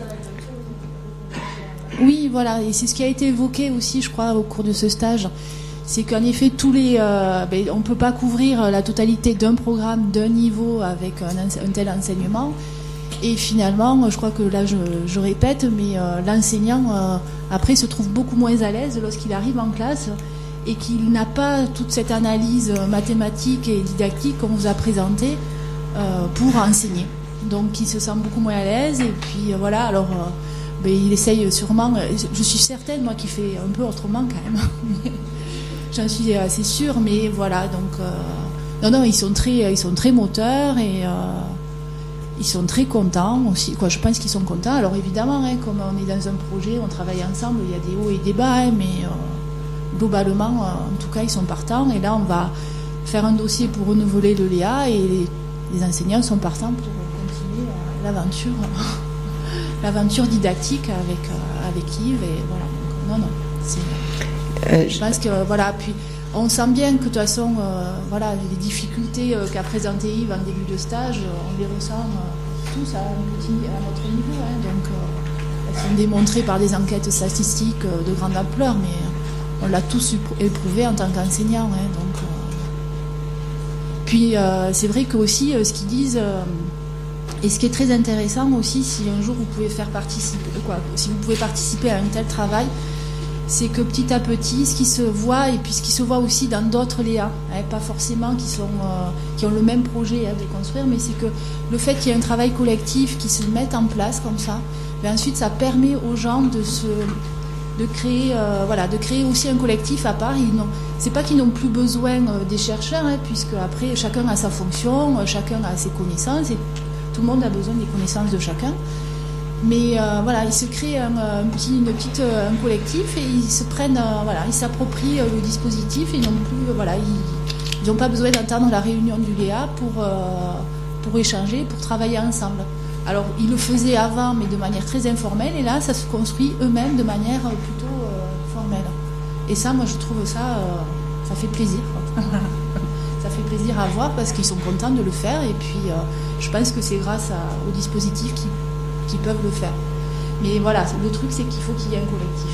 Oui, voilà, et c'est ce qui a été évoqué aussi, je crois, au cours de ce stage. C'est qu'en effet, tous les, euh, ben, on ne peut pas couvrir la totalité d'un programme, d'un niveau avec un, un tel enseignement. Et finalement, je crois que là, je, je répète, mais euh, l'enseignant, euh, après, se trouve beaucoup moins à l'aise lorsqu'il arrive en classe et qu'il n'a pas toute cette analyse mathématique et didactique qu'on vous a présentée euh, pour enseigner. Donc, il se sent beaucoup moins à l'aise. Et puis, euh, voilà, alors, euh, mais il essaye sûrement. Je suis certaine, moi, qu'il fait un peu autrement quand même. J'en suis assez sûre, mais voilà. Donc, euh, non, non, ils sont très, ils sont très moteurs et euh, ils sont très contents aussi. Quoi, je pense qu'ils sont contents. Alors évidemment, hein, comme on est dans un projet, on travaille ensemble. Il y a des hauts et des bas, hein, mais euh, globalement, euh, en tout cas, ils sont partants. Et là, on va faire un dossier pour renouveler le L E A et les, les enseignants sont partants pour continuer euh, l'aventure. l'aventure didactique avec, euh, avec Yves et voilà. Donc, non, non. C'est, euh, je pense que, euh, voilà, puis on sent bien que de toute façon, euh, voilà, les difficultés euh, qu'a présentées Yves en début de stage, euh, on les ressent euh, tous à, un petit, à notre niveau. Hein, donc, euh, elles sont démontrées par des enquêtes statistiques euh, de grande ampleur, mais euh, on l'a tous éprouvé en tant qu'enseignant. Hein, donc, euh, puis, euh, c'est vrai que aussi, euh, ce qu'ils disent... Euh, Et ce qui est très intéressant aussi, si un jour vous pouvez faire participer, quoi, si vous pouvez participer à un tel travail, c'est que petit à petit, ce qui se voit et puis ce qui se voit aussi dans d'autres L E A, hein, pas forcément qui sont, euh, qui ont le même projet à déconstruire, mais c'est que le fait qu'il y ait un travail collectif qui se mette en place comme ça, ben ensuite ça permet aux gens de se, de créer, euh, voilà, de créer aussi un collectif à part. Ils n'ont, c'est pas qu'ils n'ont plus besoin euh, des chercheurs, hein, puisque après chacun a sa fonction, euh, chacun a ses connaissances et tout le monde a besoin des connaissances de chacun. Mais euh, voilà, ils se créent un, un petit, une petite, un collectif et ils se prennent, euh, voilà, ils s'approprient euh, le dispositif et ils n'ont plus, euh, voilà, ils n'ont pas besoin d'attendre la réunion du L E A pour, euh, pour échanger, pour travailler ensemble. Alors, ils le faisaient avant, mais de manière très informelle, et là, ça se construit eux-mêmes de manière plutôt euh, formelle. Et ça, moi, je trouve ça, euh, ça fait plaisir. Ça fait plaisir à voir parce qu'ils sont contents de le faire et puis euh, je pense que c'est grâce à, aux dispositifs qui, qui peuvent le faire. Mais voilà, le truc c'est qu'il faut qu'il y ait un collectif.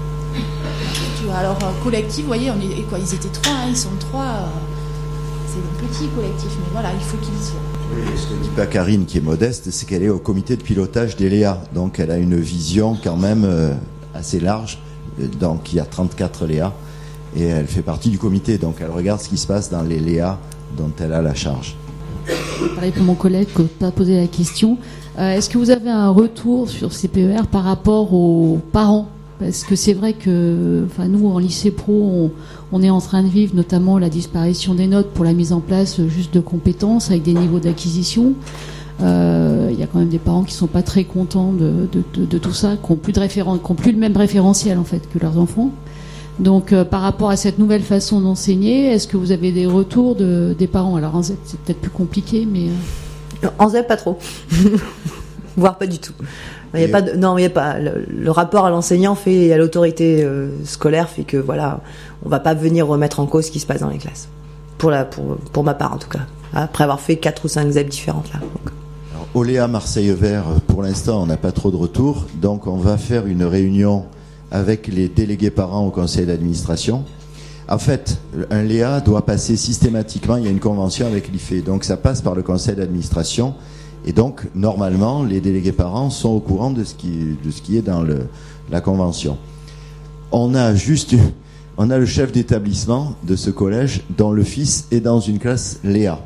Tu vois, alors collectif, vous voyez, on est, quoi, ils étaient trois, hein, ils sont trois, euh, c'est un petit collectif, mais voilà, il faut qu'ils soient. Oui, ce que dit pas Karine qui est modeste, c'est qu'elle est au comité de pilotage des L E A, donc elle a une vision quand même euh, assez large, donc il y a trente-quatre L E A. Et elle fait partie du comité, donc elle regarde ce qui se passe dans les L E A dont elle a la charge. Pareil pour mon collègue qui n'a pas posé la question. Euh, est-ce que vous avez un retour sur ces P E R par rapport aux parents ? Parce que c'est vrai que, enfin, nous, en lycée pro, on, on est en train de vivre notamment la disparition des notes pour la mise en place juste de compétences avec des niveaux d'acquisition. Euh, il y a quand même des parents qui sont pas très contents de, de, de, de tout ça, qui ont plus de référent, qui ont plus le même référentiel en fait que leurs enfants. Donc, euh, par rapport à cette nouvelle façon d'enseigner, est-ce que vous avez des retours de, des parents ? Alors, en Z E P, c'est peut-être plus compliqué, mais... Euh... En Z E P, pas trop. Voire pas du tout. Il y a pas de... Non, il y a pas. Le, le rapport à l'enseignant fait, et à l'autorité euh, scolaire fait que, voilà, on va pas venir remettre en cause ce qui se passe dans les classes. Pour, la, pour, pour ma part, en tout cas. Après avoir fait quatre ou cinq Z E P différentes, là. Donc. Alors, au L E A Marseille-Vert, pour l'instant, on n'a pas trop de retours. Donc, on va faire une réunion avec les délégués parents au conseil d'administration. En fait, un L E A doit passer systématiquement, il y a une convention avec l'I F E, donc ça passe par le conseil d'administration, et donc normalement, les délégués parents sont au courant de ce qui, de ce qui est dans le, la convention. On a juste, on a le chef d'établissement de ce collège dont le fils est dans une classe L E A.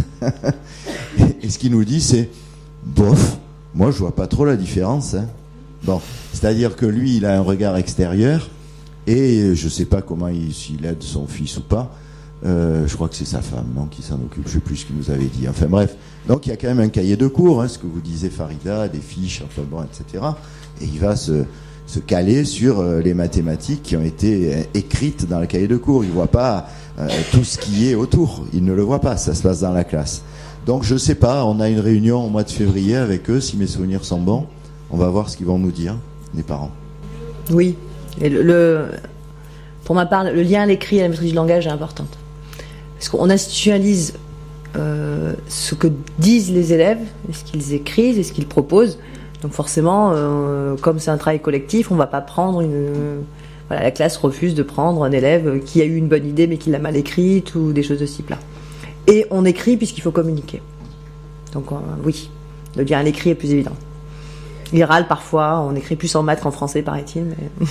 et, et ce qu'il nous dit, c'est, bof, moi je vois pas trop la différence, hein. Bon, c'est-à-dire que lui, il a un regard extérieur et je ne sais pas comment il, s'il aide son fils ou pas. Euh, je crois que c'est sa femme, non, qui s'en occupe. Je ne sais plus ce qu'il nous avait dit. Enfin bref, donc il y a quand même un cahier de cours, hein, ce que vous disiez Farida, des fiches, enfin bon, et cetera. Et il va se, se caler sur euh, les mathématiques qui ont été euh, écrites dans le cahier de cours. Il ne voit pas euh, tout ce qui est autour. Il ne le voit pas. Ça se passe dans la classe. Donc je ne sais pas. On a une réunion au mois de février avec eux, si mes souvenirs sont bons. On va voir ce qu'ils vont nous dire, les parents. Oui. Et le, le, pour ma part, le lien à l'écrit et à la maîtrise du langage est important. Parce qu'on institutionnalise euh, ce que disent les élèves, ce qu'ils écrivent et ce qu'ils proposent. Donc forcément, euh, comme c'est un travail collectif, on ne va pas prendre une... Euh, voilà, la classe refuse de prendre un élève qui a eu une bonne idée mais qui l'a mal écrite ou des choses de ce type-là. Et on écrit puisqu'il faut communiquer. Donc euh, oui, le lien à l'écrit est plus évident. Il râle parfois, on écrit plus en maths qu'en français, paraît-il. Mais,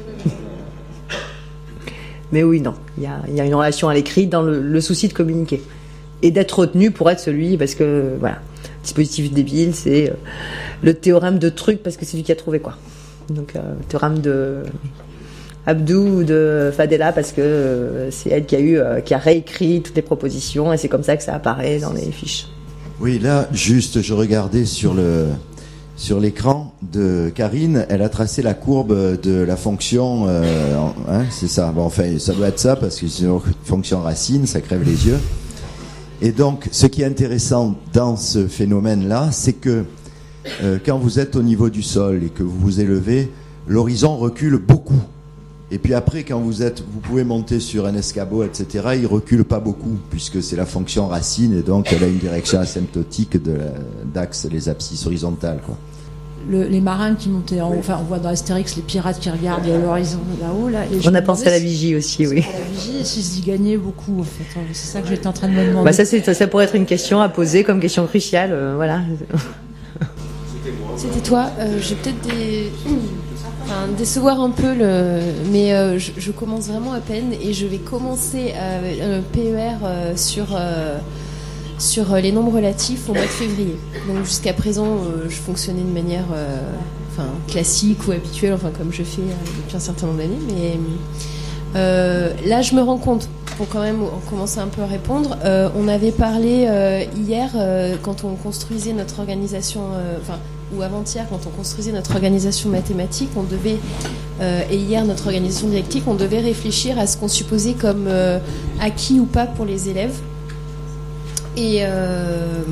mais oui, non, il y a, y a une relation à l'écrit dans le, le souci de communiquer. Et d'être retenu pour être celui, parce que, voilà, dispositif débile, c'est euh, le théorème de truc, parce que c'est lui qui a trouvé quoi. donc euh, théorème de Abdou ou de Fadela, parce que euh, c'est elle qui a eu, euh, qui a réécrit toutes les propositions, et c'est comme ça que ça apparaît dans les fiches. Oui, là, juste, je regardais sur le sur l'écran de Karine, elle a tracé la courbe de la fonction, euh, hein, c'est ça. Bon, enfin, ça doit être ça, parce que sinon, fonction racine, ça crève les yeux. Et donc, ce qui est intéressant dans ce phénomène-là, c'est que euh, quand vous êtes au niveau du sol et que vous vous élevez, l'horizon recule beaucoup. Et puis après, quand vous êtes, vous pouvez monter sur un escabeau, et cetera, il recule pas beaucoup, puisque c'est la fonction racine, et donc elle a une direction asymptotique de la, d'axe, les abscisses horizontales, quoi. Le, les marins qui montaient en haut, enfin on voit dans Astérix les pirates qui regardent l'horizon là-haut. Là, et on a pensé à la vigie aussi, oui. À la vigie, et s'ils y gagnaient beaucoup, en fait. C'est ça que j'étais en train de me demander. Bah ça, c'est, ça pourrait être une question à poser comme question cruciale, euh, voilà. C'était toi. Euh, j'ai peut-être des... Enfin, décevoir un peu, le... mais euh, je, je commence vraiment à peine et je vais commencer euh, un P E R euh, sur... Euh... sur les nombres relatifs au mois de février. Donc jusqu'à présent, euh, je fonctionnais de manière euh, enfin, classique ou habituelle, enfin comme je fais euh, depuis un certain nombre d'années. Mais euh, là, je me rends compte, pour quand même commencer un peu à répondre, euh, on avait parlé euh, hier, euh, quand on construisait notre organisation, euh, enfin, ou avant-hier, quand on construisait notre organisation mathématique, on devait, euh, et hier notre organisation dialectique, on devait réfléchir à ce qu'on supposait comme euh, acquis ou pas pour les élèves. Et euh,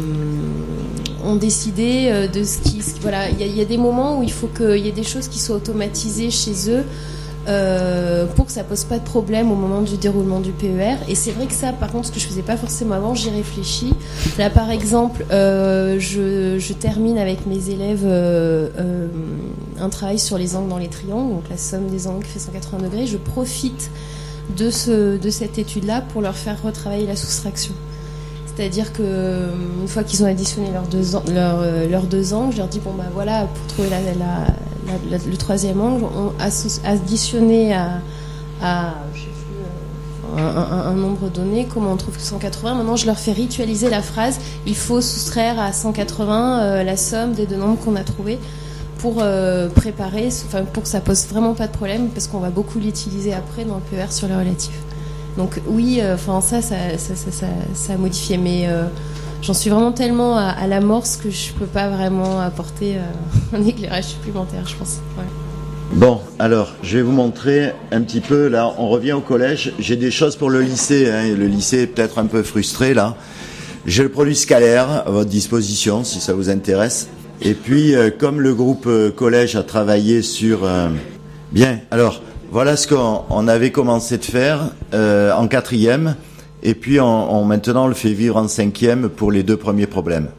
on décidait de ce qui... Voilà, il y, y a des moments où il faut qu'il y ait des choses qui soient automatisées chez eux euh, pour que ça pose pas de problème au moment du déroulement du P E R. Et c'est vrai que ça, par contre, ce que je faisais pas forcément avant, j'y réfléchis. Là, par exemple, euh, je, je termine avec mes élèves euh, euh, un travail sur les angles dans les triangles, donc la somme des angles qui fait cent quatre-vingts degrés. Je profite de, ce, de cette étude-là pour leur faire retravailler la soustraction. C'est-à-dire que une fois qu'ils ont additionné leurs deux, leur, leurs deux angles, je leur dis bon bah voilà, pour trouver la, la, la, la, le troisième angle, on additionné à, à je sais plus, un, un, un nombre donné, comment on trouve que cent quatre-vingts. Maintenant, je leur fais ritualiser la phrase. Il faut soustraire à cent quatre-vingts euh, la somme des deux nombres qu'on a trouvés pour euh, préparer, enfin pour que ça pose vraiment pas de problème, parce qu'on va beaucoup l'utiliser après dans le P E R sur les relatifs. Donc oui, enfin euh, ça, ça, ça, ça, ça, ça a modifié, mais euh, j'en suis vraiment tellement à, à l'amorce que je peux pas vraiment apporter euh, un éclairage supplémentaire, je pense. Ouais. Bon, alors, je vais vous montrer un petit peu, là, on revient au collège. J'ai des choses pour le lycée, hein. Le lycée est peut-être un peu frustré, là. J'ai le produit scalaire à votre disposition, si ça vous intéresse. Et puis, euh, comme le groupe euh, collège a travaillé sur... Euh... Bien, alors... Voilà ce qu'on on avait commencé de faire euh, en quatrième, et puis on, on maintenant on le fait vivre en cinquième pour les deux premiers problèmes.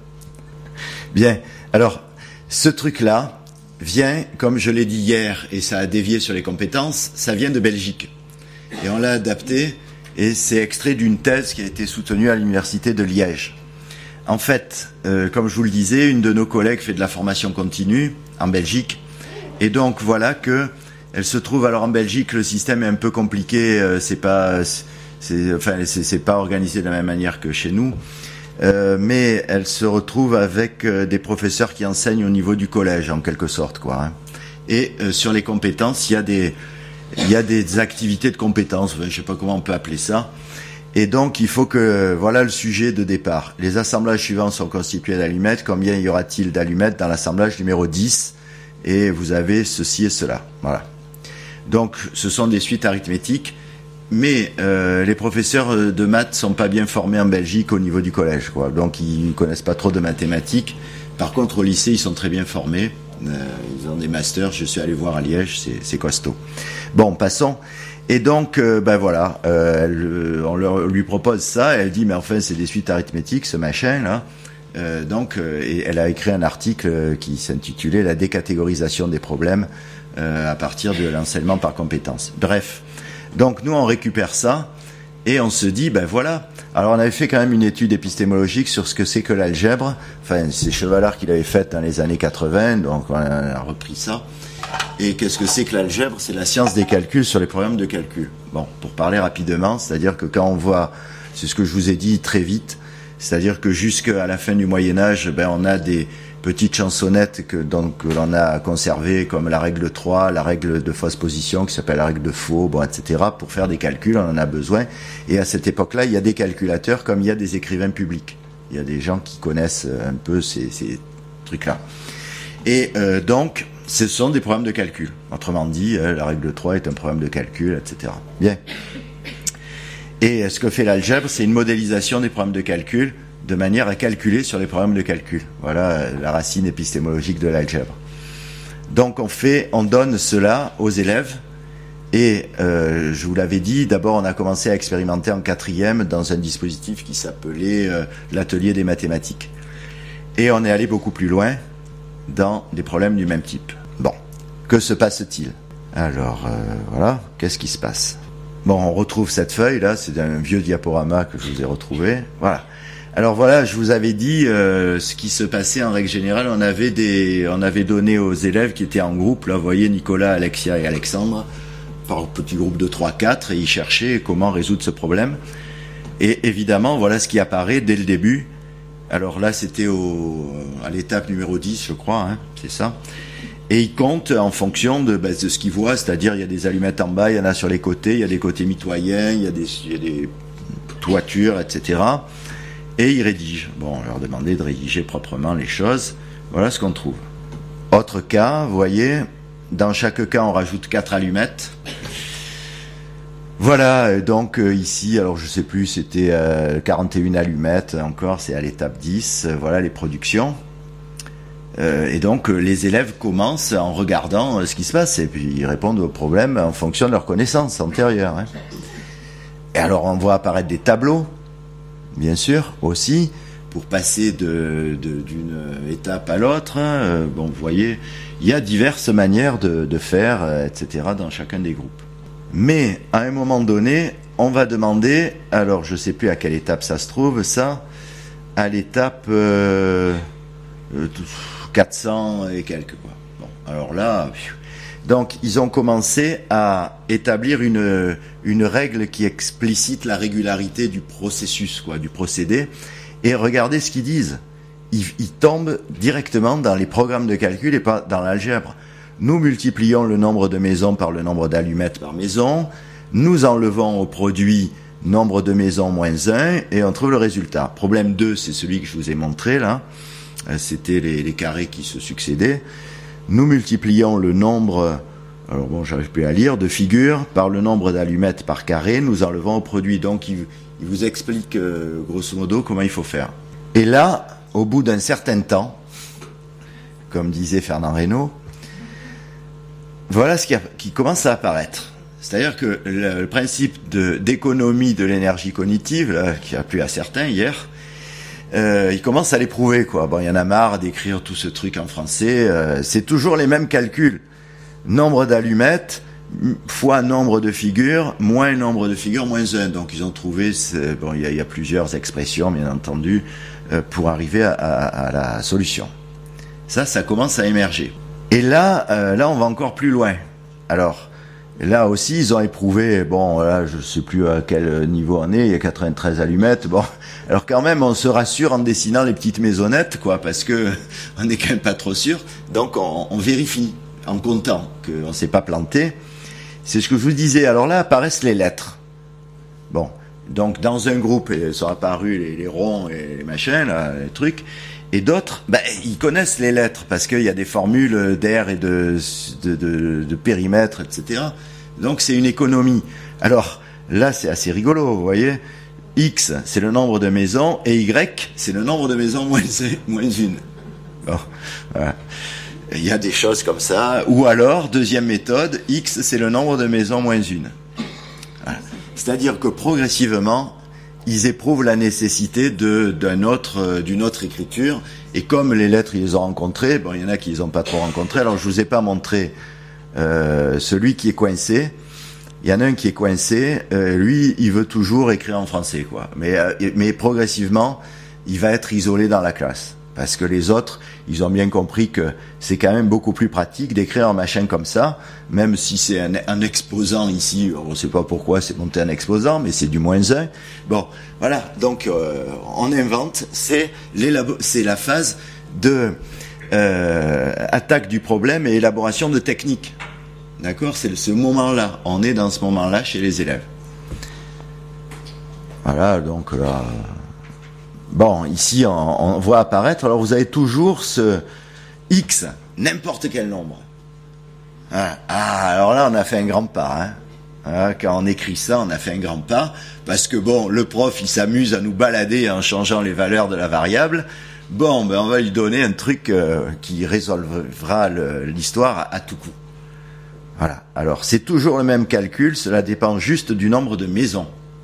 Bien, alors ce truc-là vient, comme je l'ai dit hier, et ça a dévié sur les compétences, ça vient de Belgique. Et on l'a adapté, et c'est extrait d'une thèse qui a été soutenue à l'université de Liège. En fait, euh, comme je vous le disais, une de nos collègues fait de la formation continue en Belgique, et donc voilà que elle se trouve, alors en Belgique, le système est un peu compliqué, euh, c'est pas, c'est, enfin, c'est, c'est pas organisé de la même manière que chez nous, euh, mais elle se retrouve avec euh, des professeurs qui enseignent au niveau du collège, en quelque sorte, quoi. Hein. Et euh, sur les compétences, il y a des, il y a des activités de compétences, je sais pas comment on peut appeler ça. Et donc, il faut que, voilà le sujet de départ. Les assemblages suivants sont constitués d'allumettes. Combien y aura-t-il d'allumettes dans l'assemblage numéro dix? Et vous avez ceci et cela. Voilà. Donc, ce sont des suites arithmétiques, mais euh, les professeurs de maths sont pas bien formés en Belgique au niveau du collège, quoi. Donc, ils connaissent pas trop de mathématiques. Par contre, au lycée, ils sont très bien formés. Euh, ils ont des masters. Je suis allé voir à Liège, c'est, c'est costaud. Bon, passons. Et donc, euh, ben voilà, euh, elle, on leur, lui propose ça. Et elle dit, mais enfin, c'est des suites arithmétiques, ce machin-là. Euh, donc, euh, et elle a écrit un article qui s'intitulait « La décatégorisation des problèmes ». Euh, à partir de l'enseignement par compétences. Bref, donc nous on récupère ça et on se dit, ben voilà, alors on avait fait quand même une étude épistémologique sur ce que c'est que l'algèbre, enfin c'est Chevalard qui l'avait faite dans les années quatre-vingts, donc on a repris ça. Et qu'est-ce que c'est que l'algèbre? C'est la science des calculs sur les problèmes de calcul. Bon, pour parler rapidement, c'est-à-dire que quand on voit, c'est ce que je vous ai dit très vite, c'est-à-dire que jusqu'à la fin du Moyen-Âge, ben on a des petites chansonnettes que, donc, que l'on a conservées, comme la règle trois, la règle de fausse position, qui s'appelle la règle de faux, bon, et cetera. Pour faire des calculs, on en a besoin. Et à cette époque-là, il y a des calculateurs comme il y a des écrivains publics. Il y a des gens qui connaissent un peu ces, ces trucs-là. Et euh, donc, ce sont des programmes de calcul. Autrement dit, euh, la règle de trois est un programme de calcul, et cetera. Bien. Et ce que fait l'algèbre, c'est une modélisation des programmes de calcul de manière à calculer sur les programmes de calcul. Voilà la racine épistémologique de l'algèbre. Donc on fait, on donne cela aux élèves et euh, je vous l'avais dit, d'abord on a commencé à expérimenter en quatrième dans un dispositif qui s'appelait euh, l'atelier des mathématiques. Et on est allé beaucoup plus loin dans des problèmes du même type. Bon, que se passe-t-il? Alors euh, voilà, qu'est-ce qui se passe? Bon, on retrouve cette feuille là, c'est un vieux diaporama que je vous ai retrouvé. Voilà. Alors voilà, je vous avais dit euh, ce qui se passait en règle générale. On avait des, on avait donné aux élèves qui étaient en groupe. Là, vous voyez Nicolas, Alexia et Alexandre par petit groupe de trois quatre et ils cherchaient comment résoudre ce problème. Et évidemment, voilà ce qui apparaît dès le début. Alors là, c'était au, à l'étape numéro dix, je crois, hein, c'est ça. Et ils comptent en fonction de, ben, de ce qu'ils voient, c'est-à-dire il y a des allumettes en bas, il y en a sur les côtés, il y a des côtés mitoyens, il y a des, il y a des toitures, et cetera. Et ils rédigent. Bon, on leur demandait de rédiger proprement les choses. Voilà ce qu'on trouve. Autre cas, vous voyez, dans chaque cas, on rajoute quatre allumettes. Voilà, donc euh, ici, alors je sais plus, c'était euh, quarante et une allumettes, encore, c'est à l'étape dix. Euh, voilà les productions. Euh, et donc, euh, les élèves commencent en regardant euh, ce qui se passe, et puis ils répondent aux problèmes en fonction de leurs connaissances antérieures. Hein. Et alors, on voit apparaître des tableaux. Bien sûr, aussi, pour passer de, de, d'une étape à l'autre. Hein, bon, vous voyez, il y a diverses manières de, de faire, et cetera, dans chacun des groupes. Mais, à un moment donné, on va demander, alors je ne sais plus à quelle étape ça se trouve, ça, à l'étape euh, quatre cents et quelques, quoi. Bon, alors là... Donc, ils ont commencé à établir une, une règle qui explicite la régularité du processus, quoi, du procédé. Et regardez ce qu'ils disent. Ils, ils tombent directement dans les programmes de calcul et pas dans l'algèbre. Nous multiplions le nombre de maisons par le nombre d'allumettes par maison. Nous enlevons au produit nombre de maisons moins un et on trouve le résultat. Problème deux, c'est celui que je vous ai montré là. C'était les, les carrés qui se succédaient. Nous multiplions le nombre, alors bon, j'arrive plus à lire, de figures par le nombre d'allumettes par carré, nous enlevons au produit. Donc, il, il vous explique, euh, grosso modo, comment il faut faire. Et là, au bout d'un certain temps, comme disait Fernand Reynaud, voilà ce qui, a, qui commence à apparaître. C'est-à-dire que le, le principe de, d'économie de l'énergie cognitive, là, qui a plu à certains hier, Euh, il commence à l'éprouver, quoi. Bon, il y en a marre d'écrire tout ce truc en français. Euh, c'est toujours les mêmes calculs. Nombre d'allumettes fois nombre de figures moins nombre de figures moins un. Donc ils ont trouvé, bon, il y, y a plusieurs expressions, bien entendu, euh, pour arriver à, à, à la solution. Ça, ça commence à émerger. Et là, euh, là, on va encore plus loin. Alors. Là aussi, ils ont éprouvé, bon, là, je sais plus à quel niveau on est, il y a quatre-vingt-treize allumettes, bon. Alors quand même, on se rassure en dessinant les petites maisonnettes, quoi, parce que on n'est quand même pas trop sûr. Donc, on, on vérifie, en comptant, qu'on s'est pas planté. C'est ce que je vous disais. Alors là, apparaissent les lettres. Bon. Donc, dans un groupe, sont apparus les, les ronds et les machins, là, les trucs. Et d'autres, ben, ils connaissent les lettres parce qu'il y a des formules d'air et de, de, de, de périmètre, et cetera. Donc c'est une économie. Alors là, c'est assez rigolo, vous voyez. X, c'est le nombre de maisons, et Y, c'est le nombre de maisons moins, moins une. Bon, voilà. Il y a des choses comme ça. Ou alors, deuxième méthode, X, c'est le nombre de maisons moins une. Voilà. C'est-à-dire que progressivement, ils éprouvent la nécessité de, d'un autre, d'une autre écriture. Et comme les lettres, ils les ont rencontrées, bon, il y en a qui les ont pas trop rencontrées. Alors, je vous ai pas montré euh, celui qui est coincé. Il y en a un qui est coincé. Euh, lui, il veut toujours écrire en français, quoi. Mais, euh, mais progressivement, il va être isolé dans la classe. Parce que les autres, ils ont bien compris que c'est quand même beaucoup plus pratique d'écrire un machin comme ça, même si c'est un, un exposant ici, on ne sait pas pourquoi c'est monté un exposant, mais c'est du moins un. Bon, voilà, donc euh, on invente, c'est, l'élabo- c'est la phase de euh, attaque du problème et élaboration de techniques. D'accord ? C'est ce moment-là. On est dans ce moment-là chez les élèves. Voilà, donc là... Bon, ici, on, on voit apparaître... Alors, vous avez toujours ce X, n'importe quel nombre. Ah, alors là, on a fait un grand pas. Hein. Ah, quand on écrit ça, on a fait un grand pas. Parce que, bon, le prof, il s'amuse à nous balader en changeant les valeurs de la variable. Bon, ben, on va lui donner un truc euh, qui résolvera le, l'histoire à, à tout coup. Voilà. Alors, c'est toujours le même calcul. Cela dépend juste du nombre de maisons.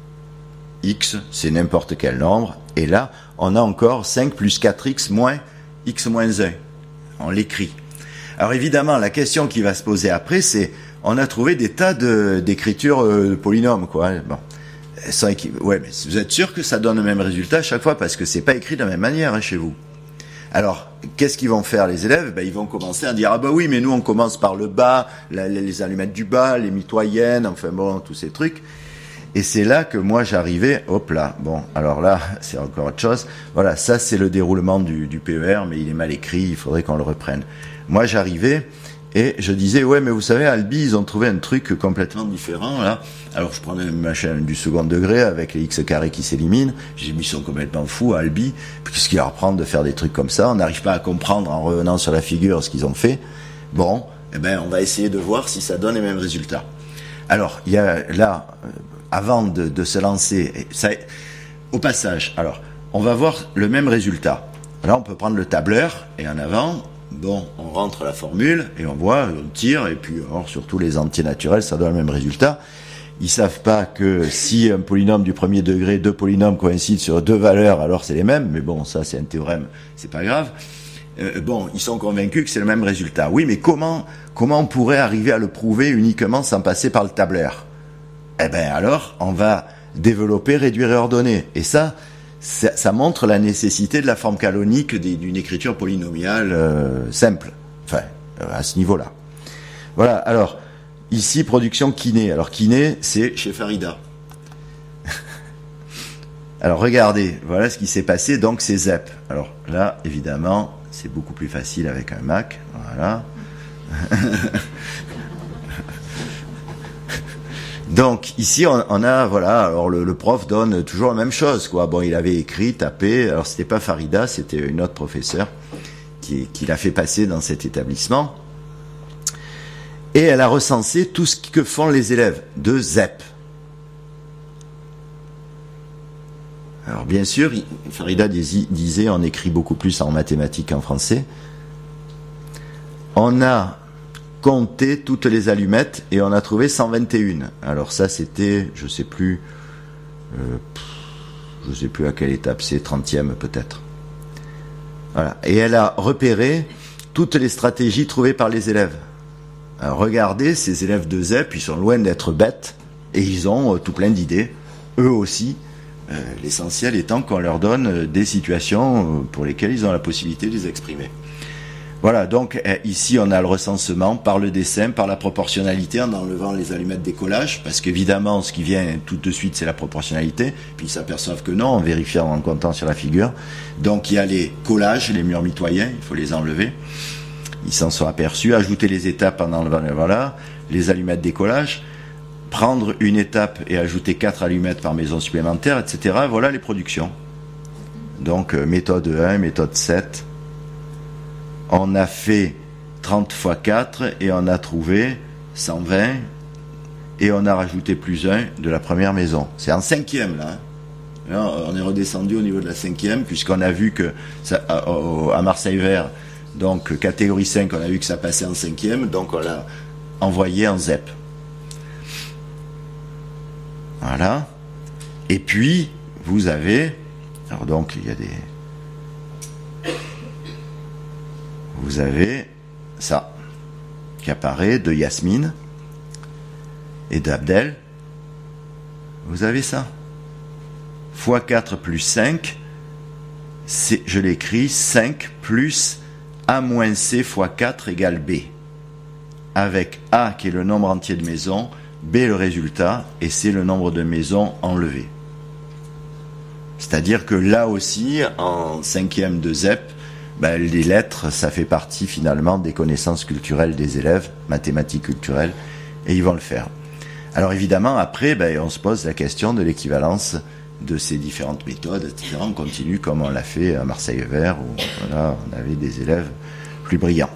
X, c'est n'importe quel nombre. Et là, on a encore cinq plus quatre x moins x moins un. On l'écrit. Alors évidemment, la question qui va se poser après, c'est, on a trouvé des tas de, d'écritures euh, de polynômes, quoi. Bon. Sans équi... Ouais, mais vous êtes sûr que ça donne le même résultat à chaque fois, parce que c'est pas écrit de la même manière, hein, chez vous. Alors, qu'est-ce qu'ils vont faire, les élèves? Ben, ils vont commencer à dire, ah bah oui, mais nous, on commence par le bas, la, les allumettes du bas, les mitoyennes, enfin bon, tous ces trucs. Et c'est là que moi j'arrivais, hop là, bon, alors là, c'est encore autre chose. Voilà, ça c'est le déroulement du, du P E R, mais il est mal écrit, il faudrait qu'on le reprenne. Moi j'arrivais et je disais, ouais, mais vous savez, à Albi, ils ont trouvé un truc complètement différent, là. Alors je prenais ma chaîne du second degré avec les x carrés qui s'éliminent. J'ai mis, ils sont complètement fous à Albi. Qu'est-ce qu'ils leur prennent de faire des trucs comme ça? On n'arrive pas à comprendre en revenant sur la figure ce qu'ils ont fait. Bon, eh ben, on va essayer de voir si ça donne les mêmes résultats. Alors, il y a là... avant de, de se lancer, ça, au passage, alors, on va voir le même résultat. Là, on peut prendre le tableur, et en avant, bon, on rentre la formule, et on voit, on tire, et puis, alors, surtout les entiers naturels, ça donne le même résultat. Ils savent pas que si un polynôme du premier degré, deux polynômes coïncident sur deux valeurs, alors c'est les mêmes, mais bon, ça, c'est un théorème, c'est pas grave. Euh, bon, ils sont convaincus que c'est le même résultat. Oui, mais comment, comment on pourrait arriver à le prouver uniquement sans passer par le tableur? Eh ben alors, on va développer, réduire et ordonner. Et ça, ça, ça montre la nécessité de la forme canonique d'une écriture polynomiale euh, simple. Enfin, euh, à ce niveau-là. Voilà, alors, ici, production kiné. Alors, kiné, c'est chez Farida. Alors, regardez, voilà ce qui s'est passé, donc c'est Z E P. Alors, là, évidemment, c'est beaucoup plus facile avec un Mac. Voilà. Donc ici on, on a voilà alors le, le prof donne toujours la même chose quoi. Bon, il avait écrit, tapé, alors c'était pas Farida, c'était une autre professeure qui, qui l'a fait passer dans cet établissement et elle a recensé tout ce que font les élèves de Z E P. Alors bien sûr, Farida disait on écrit beaucoup plus en mathématiques qu'en français. On a compter toutes les allumettes et on a trouvé cent vingt et un. Alors ça c'était, je sais plus, euh, je sais plus à quelle étape c'est, trentième peut-être. Voilà. Et elle a repéré toutes les stratégies trouvées par les élèves. Alors regardez, ces élèves de Z E P, ils sont loin d'être bêtes et ils ont euh, tout plein d'idées, eux aussi. Euh, l'essentiel étant qu'on leur donne euh, des situations euh, pour lesquelles ils ont la possibilité de les exprimer. Voilà, donc euh, ici on a le recensement par le dessin, par la proportionnalité en enlevant les allumettes des collages, parce qu'évidemment ce qui vient tout de suite c'est la proportionnalité, puis ils s'aperçoivent que non en vérifiant en comptant sur la figure. Donc il y a les collages, les murs mitoyens, il faut les enlever. Ils s'en sont aperçus, ajouter les étapes en enlevant voilà, les allumettes des collages, prendre une étape et ajouter quatre allumettes par maison supplémentaire, et cetera. Voilà les productions. Donc euh, méthode un, méthode sept. On a fait trente fois quatre et on a trouvé cent vingt et on a rajouté plus un de la première maison. C'est en cinquième là. Hein. Là on est redescendu au niveau de la cinquième puisqu'on a vu que ça, à, à Marseille Vert, donc catégorie cinq, on a vu que ça passait en cinquième, donc on l'a envoyé en Z E P. Voilà. Et puis vous avez, alors donc il y a des vous avez ça qui apparaît de Yasmine et d'Abdel. Vous avez ça. Fois quatre plus cinq, c'est, je l'écris, cinq plus A moins C fois quatre égale B. Avec A qui est le nombre entier de maisons, B le résultat, et C le nombre de maisons enlevées. C'est-à-dire que là aussi, en cinquième de Z E P, ben, les lettres, ça fait partie finalement des connaissances culturelles des élèves, mathématiques culturelles, et ils vont le faire. Alors évidemment, après, ben, on se pose la question de l'équivalence de ces différentes méthodes, et cetera. On continue comme on l'a fait à Marseille-Vert, où voilà, on avait des élèves plus brillants.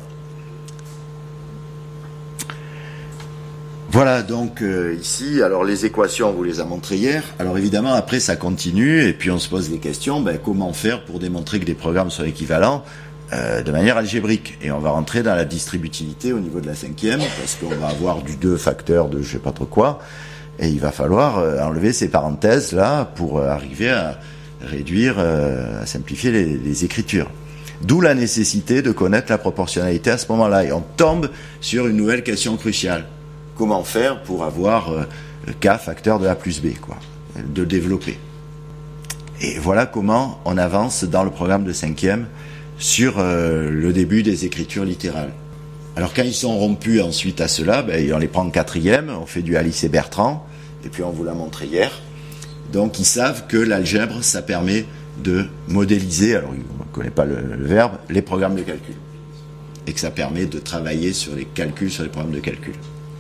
Voilà, donc euh, ici, alors les équations, on vous les a montrées hier. Alors évidemment, après, ça continue, et puis on se pose des questions, ben, comment faire pour démontrer que des programmes sont équivalents euh, de manière algébrique. Et on va rentrer dans la distributivité au niveau de la cinquième, parce qu'on va avoir du deux facteur de je sais pas trop quoi, et il va falloir euh, enlever ces parenthèses-là pour euh, arriver à réduire, euh, à simplifier les, les écritures. D'où la nécessité de connaître la proportionnalité à ce moment-là. Et on tombe sur une nouvelle question cruciale. Comment faire pour avoir euh, K facteur de A plus B, quoi, de développer. Et voilà comment on avance dans le programme de cinquième sur euh, le début des écritures littérales. Alors quand ils sont rompus ensuite à cela, ben, on les prend en quatrième, on fait du Alice et Bertrand, et puis on vous l'a montré hier. Donc ils savent que l'algèbre, ça permet de modéliser, alors on ne connaît pas le, le verbe, les programmes de calcul. Et que ça permet de travailler sur les calculs, sur les programmes de calcul.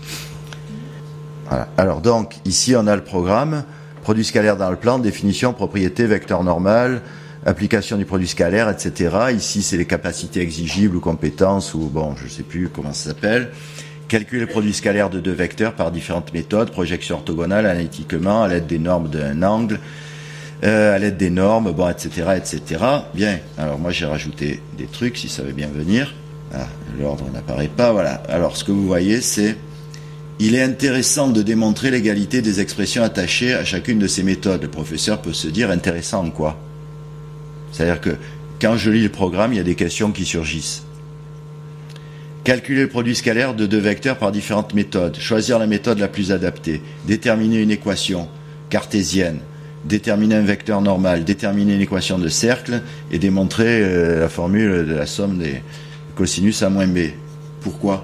Voilà. Alors donc, ici on a le programme, produit scalaire dans le plan, définition, propriété, vecteur normal, application du produit scalaire, et cetera. Ici c'est les capacités exigibles ou compétences, ou bon, je ne sais plus comment ça s'appelle. Calculer le produit scalaire de deux vecteurs par différentes méthodes, projection orthogonale, analytiquement, à l'aide des normes d'un angle, euh, à l'aide des normes, bon, et cetera, et cetera. Bien, alors moi j'ai rajouté des trucs, si ça veut bien venir. Ah, l'ordre n'apparaît pas, voilà. Alors ce que vous voyez c'est... Il est intéressant de démontrer l'égalité des expressions attachées à chacune de ces méthodes. Le professeur peut se dire intéressant en quoi? C'est-à-dire que quand je lis le programme, il y a des questions qui surgissent. Calculer le produit scalaire de deux vecteurs par différentes méthodes. Choisir la méthode la plus adaptée. Déterminer une équation cartésienne. Déterminer un vecteur normal. Déterminer une équation de cercle et démontrer euh, la formule de la somme des cosinus A moins B. Pourquoi?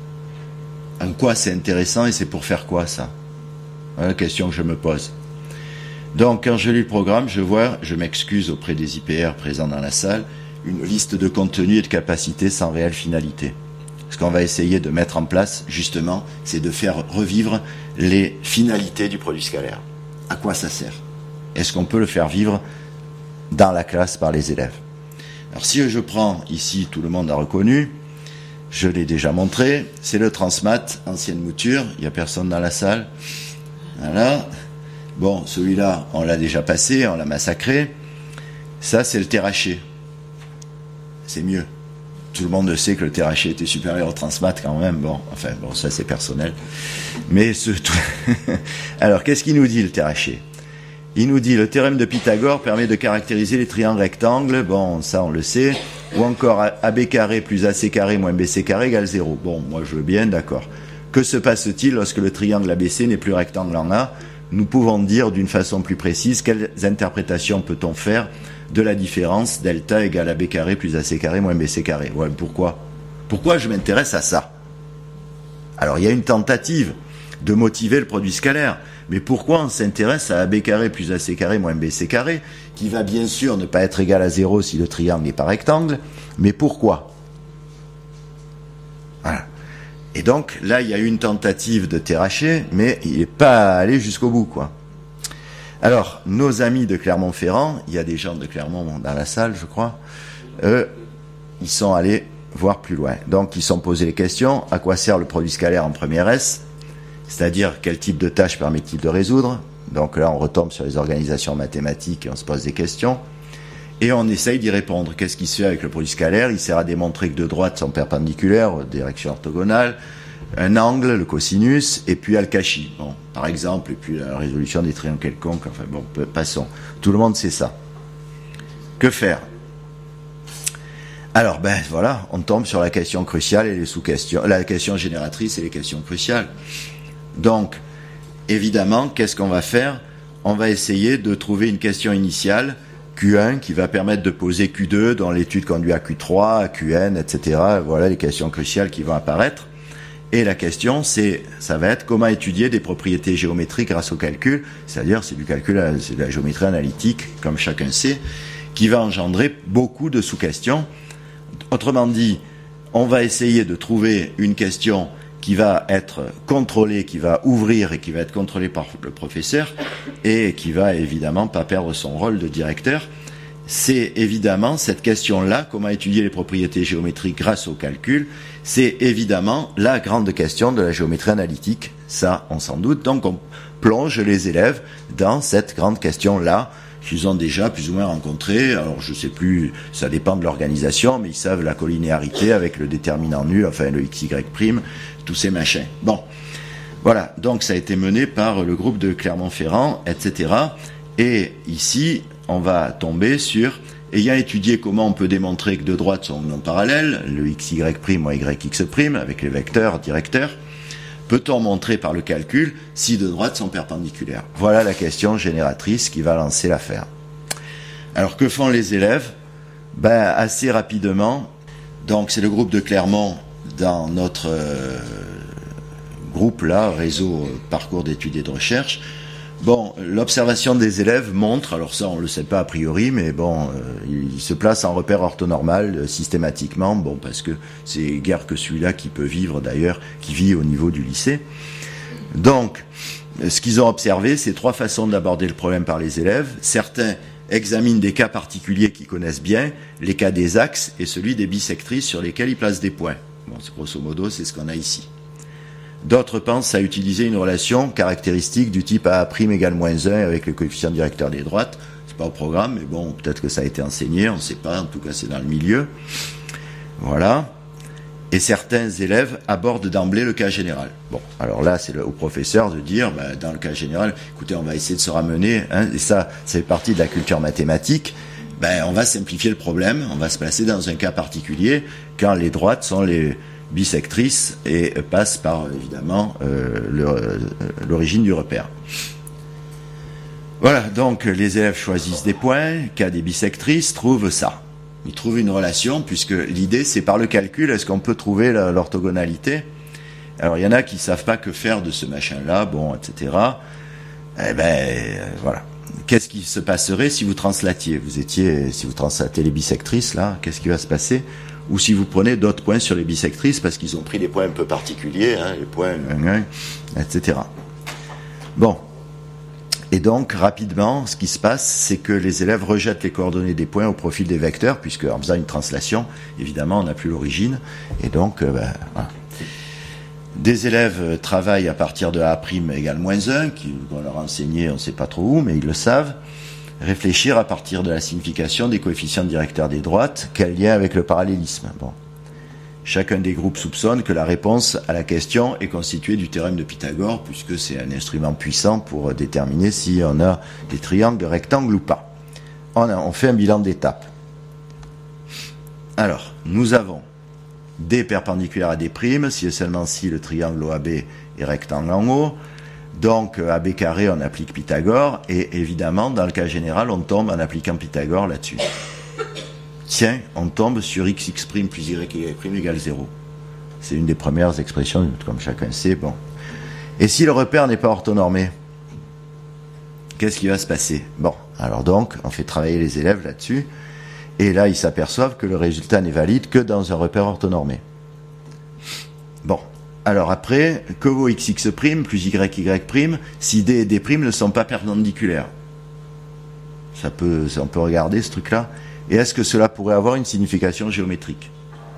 En quoi c'est intéressant et c'est pour faire quoi ça? Voilà la question que je me pose. Donc quand je lis le programme, je vois, je m'excuse auprès des I P R présents dans la salle, une liste de contenus et de capacités sans réelle finalité. Ce qu'on va essayer de mettre en place, justement, c'est de faire revivre les finalités du produit scalaire. À quoi ça sert? Est-ce qu'on peut le faire vivre dans la classe par les élèves? Alors si je prends ici, tout le monde a reconnu, je l'ai déjà montré, c'est le Transmat, ancienne mouture, il n'y a personne dans la salle. Voilà. Bon, celui-là, on l'a déjà passé, on l'a massacré. Ça, c'est le Terraché. C'est mieux. Tout le monde sait que le Terraché était supérieur au Transmat quand même. Bon, enfin, bon, ça c'est personnel. Mais ce... Alors, qu'est-ce qu'il nous dit le Terraché? Il nous dit le théorème de Pythagore permet de caractériser les triangles rectangles. Bon, ça on le sait. Ou encore A B carré plus A C carré moins B C carré égale zéro. Bon, moi je veux bien, d'accord. Que se passe-t-il lorsque le triangle A B C n'est plus rectangle en A? Nous pouvons dire d'une façon plus précise quelles interprétations peut-on faire de la différence delta égale A B carré plus A C carré moins B C carré. Ouais, pourquoi? Pourquoi je m'intéresse à ça? Alors il y a une tentative de motiver le produit scalaire. Mais pourquoi on s'intéresse à A B carré plus A C carré moins B C carré, qui va bien sûr ne pas être égal à zéro si le triangle n'est pas rectangle, mais pourquoi? Voilà. Et donc, là, il y a eu une tentative de Terraché, mais il n'est pas allé jusqu'au bout, quoi. Alors, nos amis de Clermont-Ferrand, il y a des gens de Clermont dans la salle, je crois, eux, ils sont allés voir plus loin. Donc, ils se sont posés les questions, à quoi sert le produit scalaire en première S? C'est-à-dire, quel type de tâche permet-il de résoudre? Donc là, on retombe sur les organisations mathématiques et on se pose des questions. Et on essaye d'y répondre. Qu'est-ce qui se fait avec le produit scalaire? Il sert à démontrer que deux droites sont perpendiculaires, direction orthogonale, un angle, le cosinus, et puis Al-Kashi. Bon, par exemple, et puis la résolution des triangles quelconques. Enfin bon, passons. Tout le monde sait ça. Que faire? Alors, ben voilà, on tombe sur la question cruciale et les sous-questions, la question génératrice et les questions cruciales. Donc, évidemment, qu'est-ce qu'on va faire? On va essayer de trouver une question initiale, Q un, qui va permettre de poser Q deux, dans l'étude conduit à Q trois, à Q N, et cetera. Voilà les questions cruciales qui vont apparaître. Et la question, c'est, ça va être comment étudier des propriétés géométriques grâce au calcul, c'est-à-dire c'est du calcul, c'est de la géométrie analytique, comme chacun sait, qui va engendrer beaucoup de sous-questions. Autrement dit, on va essayer de trouver une question qui va être contrôlée, qui va ouvrir et qui va être contrôlée par le professeur et qui va évidemment pas perdre son rôle de directeur. C'est évidemment cette question-là, comment étudier les propriétés géométriques grâce au calcul, c'est évidemment la grande question de la géométrie analytique, ça on s'en doute. Donc on plonge les élèves dans cette grande question-là, qu'ils ont déjà plus ou moins rencontré. Alors je sais plus, ça dépend de l'organisation, mais ils savent la collinéarité avec le déterminant nu, enfin le xy prime, tous ces machins. Bon, voilà, donc ça a été mené par le groupe de Clermont-Ferrand, et cetera. Et ici, on va tomber sur, ayant étudié comment on peut démontrer que deux droites sont non parallèles, le xy' ou yx', avec les vecteurs directeurs, peut-on montrer par le calcul si deux droites sont perpendiculaires? Voilà la question génératrice qui va lancer l'affaire. Alors que font les élèves? Ben, assez rapidement, donc c'est le groupe de Clermont dans notre euh, groupe là, réseau euh, parcours d'études et de recherche. Bon, l'observation des élèves montre, alors ça on le sait pas a priori, mais bon, euh, il se place en repère orthonormal euh, systématiquement, bon parce que c'est guère que celui-là qui peut vivre d'ailleurs, qui vit au niveau du lycée. Donc, ce qu'ils ont observé, c'est trois façons d'aborder le problème par les élèves. Certains examinent des cas particuliers qu'ils connaissent bien, les cas des axes et celui des bisectrices sur lesquels ils placent des points. Bon, grosso modo, c'est ce qu'on a ici. D'autres pensent à utiliser une relation caractéristique du type A' égale moins un avec le coefficient directeur des droites. C'est pas au programme, mais bon, peut-être que ça a été enseigné, on ne sait pas, en tout cas c'est dans le milieu. Voilà. Et certains élèves abordent d'emblée le cas général. Bon, alors là, c'est au professeur de dire, ben, dans le cas général, écoutez, on va essayer de se ramener, hein, et ça, ça fait partie de la culture mathématique, ben, on va simplifier le problème, on va se placer dans un cas particulier, quand les droites sont les bisectrice et passe par évidemment euh, l'origine du repère. Voilà, donc les élèves choisissent des points, cas des bisectrices, trouvent ça. Ils trouvent une relation, puisque l'idée c'est par le calcul, est-ce qu'on peut trouver l'orthogonalité? Alors il y en a qui ne savent pas que faire de ce machin-là, bon, et cetera. Eh ben, euh, voilà. Qu'est-ce qui se passerait si vous translatiez? Vous étiez, si vous translatez les bisectrices, là, qu'est-ce qui va se passer? Ou si vous prenez d'autres points sur les bisectrices, parce qu'ils ont pris des points un peu particuliers, hein, les points un, un, et cetera. Bon. Et donc, rapidement, ce qui se passe, c'est que les élèves rejettent les coordonnées des points au profil des vecteurs, puisque en faisant une translation, évidemment, on n'a plus l'origine. Et donc, euh, ben, voilà. Des élèves travaillent à partir de A' égale moins un, qu'on leur a enseigné, on ne sait pas trop où, mais ils le savent. Réfléchir à partir de la signification des coefficients directeurs des droites, quel lien avec le parallélisme. Bon. Chacun des groupes soupçonne que la réponse à la question est constituée du théorème de Pythagore, puisque c'est un instrument puissant pour déterminer si on a des triangles de rectangles ou pas. On, a, on fait un bilan d'étape. Alors, nous avons D perpendiculaire à D', si et seulement si le triangle O A B est rectangle en haut. Donc, à B carré, on applique Pythagore, et évidemment, dans le cas général, on tombe en appliquant Pythagore là-dessus. Tiens, on tombe sur xx' plus y' égale zéro. C'est une des premières expressions, comme chacun sait. Bon. Et si le repère n'est pas orthonormé, qu'est-ce qui va se passer? Bon, alors donc, on fait travailler les élèves là-dessus, et là, ils s'aperçoivent que le résultat n'est valide que dans un repère orthonormé. Bon. Alors après, que vaut xx' plus yy', si d et d' ne sont pas perpendiculaires? Ça peut, ça, on peut regarder ce truc-là. Et est-ce que cela pourrait avoir une signification géométrique?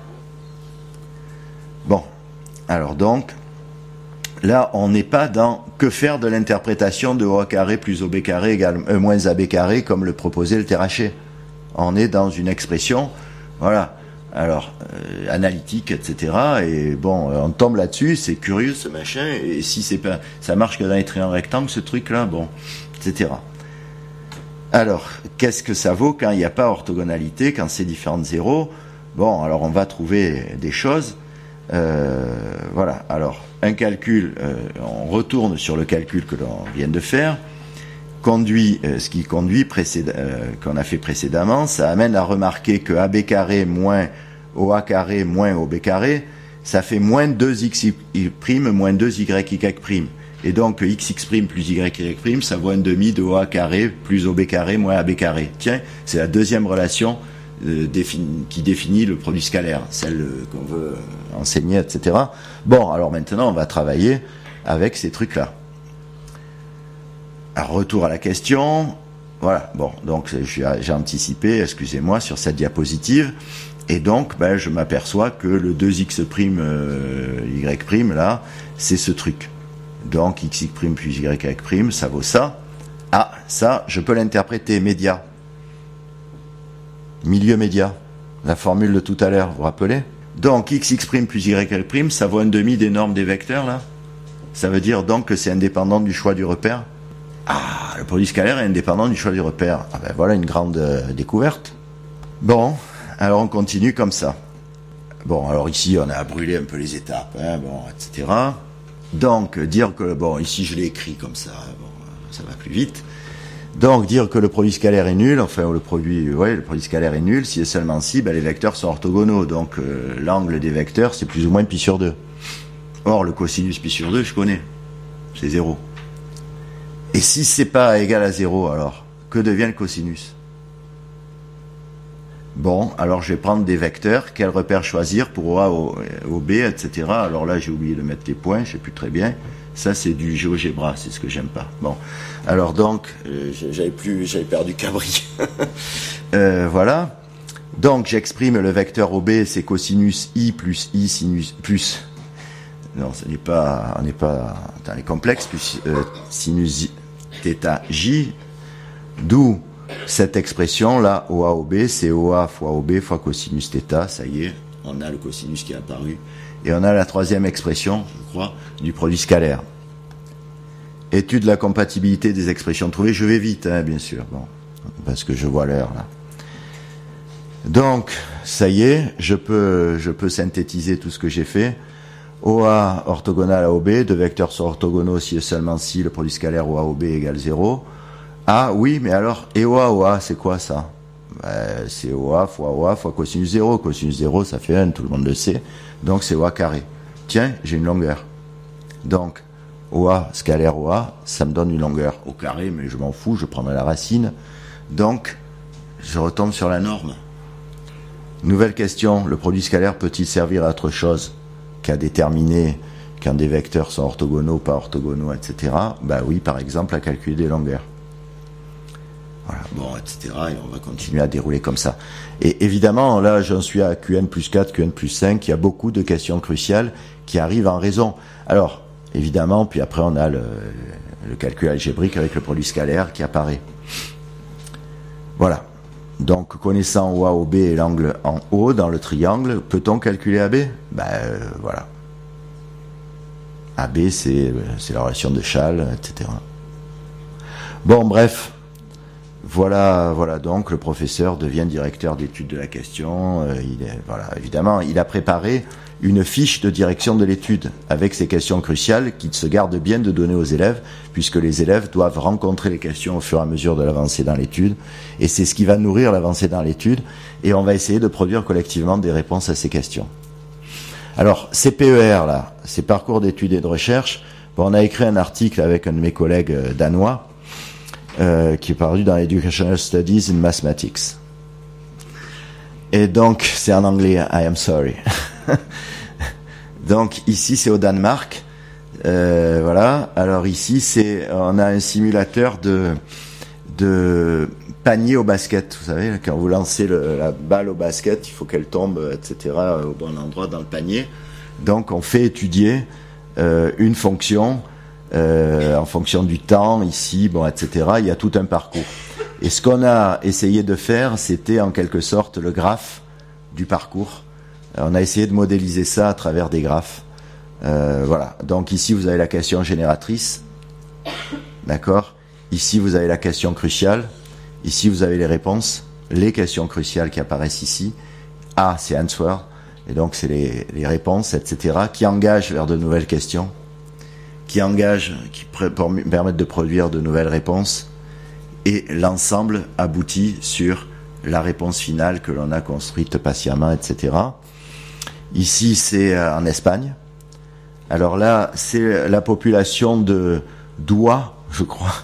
Bon, alors donc, là, on n'est pas dans que faire de l'interprétation de O A carré plus O B carré égale euh, moins A B carré, comme le proposait le Terraché. On est dans une expression, voilà. Alors, euh, analytique, et cetera. Et bon, euh, on tombe là-dessus, c'est curieux ce machin, et si c'est pas, ça marche que dans les triangles rectangles, ce truc-là, bon, et cetera. Alors, qu'est-ce que ça vaut quand il n'y a pas orthogonalité, quand c'est différent de zéro? Bon, alors on va trouver des choses. Euh, voilà, alors, un calcul, euh, on retourne sur le calcul que l'on vient de faire. Conduit, euh, ce qui conduit précéd- euh, qu'on a fait précédemment, ça amène à remarquer que A B carré moins O A carré moins O B carré, ça fait moins deux xy' moins deux yy'. Et donc xx' plus yy', ça vaut un demi de O A carré plus O B carré moins A B carré. Tiens, c'est la deuxième relation euh, défini, qui définit le produit scalaire, celle euh, qu'on veut enseigner, et cetera. Bon, alors maintenant, on va travailler avec ces trucs-là. Alors, retour à la question. Voilà, bon, donc j'ai anticipé, excusez-moi, sur cette diapositive. Et donc, ben, je m'aperçois que le deux x' euh, y', là, c'est ce truc. Donc, xy' plus y', ça vaut ça. Ah, ça, je peux l'interpréter, média. Milieu média. La formule de tout à l'heure, vous vous rappelez? Donc, xx' plus y', ça vaut un demi des normes des vecteurs, là. Ça veut dire donc que c'est indépendant du choix du repère. Ah, le produit scalaire est indépendant du choix du repère. Ah ben voilà une grande euh, découverte. Bon, alors on continue comme ça. Bon, alors ici on a brûlé un peu les étapes, hein, bon, et cetera. Donc dire que, bon, ici je l'ai écrit comme ça, bon, ça va plus vite. Donc dire que le produit scalaire est nul, enfin le produit, ouais, le produit scalaire est nul si et seulement si, ben, les vecteurs sont orthogonaux. Donc euh, l'angle des vecteurs c'est plus ou moins pi sur deux. Or le cosinus pi sur deux je connais, c'est zéro. Et si c'est pas égal à zéro, alors, que devient le cosinus? Bon, alors je vais prendre des vecteurs, quel repère choisir pour O A, O B, et cetera. Alors là, j'ai oublié de mettre les points, je sais plus très bien. Ça, c'est du GeoGebra, c'est ce que j'aime pas. Bon, alors donc, euh, j'avais plus, j'avais perdu Cabri. euh, voilà. Donc, j'exprime le vecteur O B, c'est cosinus I plus I sinus, plus... Non, ce n'est pas, on n'est pas dans les complexes, plus euh, sinus θ J, d'où cette expression là, O A O B, c'est O A fois O B fois cosinus θ, ça y est, on a le cosinus qui est apparu, et on a la troisième expression, je crois, du produit scalaire. Étude de la compatibilité des expressions trouvées, je vais vite, hein, bien sûr, bon, parce que je vois l'heure là. Donc, ça y est, je peux, je peux synthétiser tout ce que j'ai fait. O A orthogonal à O B, deux vecteurs sont orthogonaux si et seulement si le produit scalaire O A O B égale zéro. Ah oui, mais alors, et O A O A, c'est quoi ça? Ben, c'est O A fois O A fois cosinus zéro. Cosinus zéro, ça fait un, tout le monde le sait. Donc c'est O A carré. Tiens, j'ai une longueur. Donc, O A scalaire O A, ça me donne une longueur au carré, mais je m'en fous, je prendrai la racine. Donc, je retombe sur la norme. Nouvelle question, le produit scalaire peut-il servir à autre chose qu'à déterminer quand des vecteurs sont orthogonaux, pas orthogonaux, et cetera. Ben oui, par exemple, à calculer des longueurs. Voilà, bon, et cetera. Et on va continuer à dérouler comme ça. Et évidemment, là, j'en suis à Q N plus quatre, Q N plus cinq, il y a beaucoup de questions cruciales qui arrivent en raison. Alors, évidemment, puis après on a le, le calcul algébrique avec le produit scalaire qui apparaît. Voilà. Donc, connaissant O A O B et l'angle en haut dans le triangle, peut-on calculer A B? Ben euh, voilà. A B, c'est c'est la relation de Schall, et cetera. Bon, bref. Voilà, voilà. Donc, le professeur devient directeur d'études de la question. Euh, il est, voilà, évidemment, il a préparé une fiche de direction de l'étude avec ces questions cruciales qu'il se garde bien de donner aux élèves, puisque les élèves doivent rencontrer les questions au fur et à mesure de l'avancée dans l'étude, et c'est ce qui va nourrir l'avancée dans l'étude, et on va essayer de produire collectivement des réponses à ces questions. Alors, ces P E R, là, ces parcours d'études et de recherche, bon, on a écrit un article avec un de mes collègues euh, danois, euh, qui est paru dans Educational Studies in Mathematics. Et donc, c'est en anglais, I am sorry. Donc ici c'est au Danemark, euh, voilà. Alors ici c'est, on a un simulateur de de panier au basket. Vous savez, quand vous lancez le, la balle au basket, il faut qu'elle tombe, et cetera au bon endroit dans le panier. Donc on fait étudier euh, une fonction euh, en fonction du temps ici, bon, et cetera. Il y a tout un parcours. Et ce qu'on a essayé de faire, c'était en quelque sorte le graphe du parcours. On a essayé de modéliser ça à travers des graphes. Euh, voilà. Donc ici, vous avez la question génératrice. D'accord ? Ici, vous avez la question cruciale. Ici, vous avez les réponses. Les questions cruciales qui apparaissent ici. A, c'est answer. Et donc, c'est les, les réponses, et cetera, qui engagent vers de nouvelles questions, qui engagent, qui pr- permettent de produire de nouvelles réponses. Et l'ensemble aboutit sur la réponse finale que l'on a construite patiemment, et cetera. Ici, c'est en Espagne. Alors là, c'est la population de d'Oua, je crois,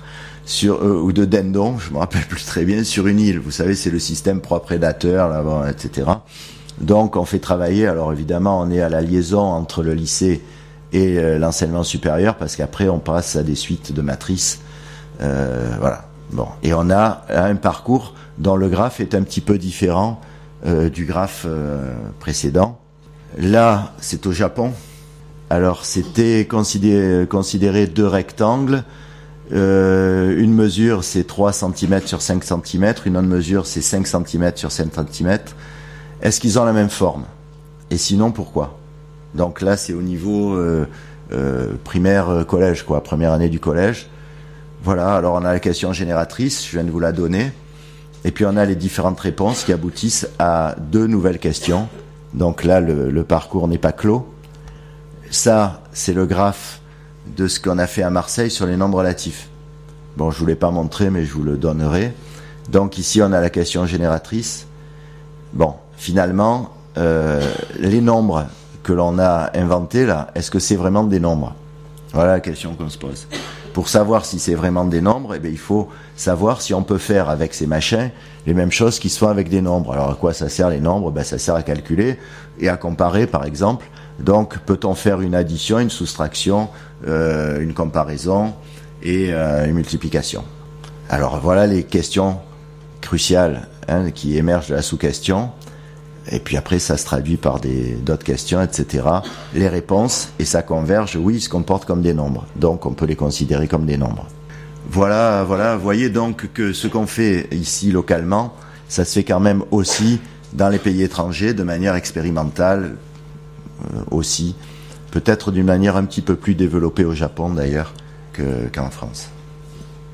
sur euh, ou de dindons, je me rappelle plus très bien, sur une île. Vous savez, c'est le système proie-prédateur, là, bon, et cetera. Donc, on fait travailler. Alors, évidemment, on est à la liaison entre le lycée et euh, l'enseignement supérieur, parce qu'après, on passe à des suites de matrices. Euh, voilà. Bon, et on a un parcours dont le graphe est un petit peu différent euh, du graphe euh, précédent. Là, c'est au Japon. Alors, c'était considéré, considéré deux rectangles. Euh, une mesure, c'est trois centimètres sur cinq centimètres. Une autre mesure, c'est cinq centimètres sur cinq centimètres. Est-ce qu'ils ont la même forme? Et sinon, pourquoi? Donc là, c'est au niveau euh, euh, primaire, euh, collège, quoi, première année du collège. Voilà, alors on a la question génératrice, je viens de vous la donner. Et puis on a les différentes réponses qui aboutissent à deux nouvelles questions. Donc là, le, le parcours n'est pas clos. Ça, c'est le graphe de ce qu'on a fait à Marseille sur les nombres relatifs. Bon, je ne vous l'ai pas montré, mais je vous le donnerai. Donc ici, on a la question génératrice. Bon, finalement, euh, les nombres que l'on a inventés là, est-ce que c'est vraiment des nombres? Voilà la question qu'on se pose. Pour savoir si c'est vraiment des nombres, eh bien, il faut savoir si on peut faire avec ces machins les mêmes choses qui se font avec des nombres. Alors à quoi ça sert les nombres? Ben, ça sert à calculer et à comparer, par exemple. Donc, peut-on faire une addition, une soustraction, euh, une comparaison et euh, une multiplication? Alors, voilà les questions cruciales hein, qui émergent de la sous-question. Et puis après, ça se traduit par des d'autres questions, et cetera. Les réponses, et ça converge, oui, ils se comportent comme des nombres. Donc, on peut les considérer comme des nombres. Voilà, voilà. Vous voyez donc que ce qu'on fait ici localement, ça se fait quand même aussi dans les pays étrangers de manière expérimentale. Euh, aussi, peut-être d'une manière un petit peu plus développée au Japon d'ailleurs que, qu'en France.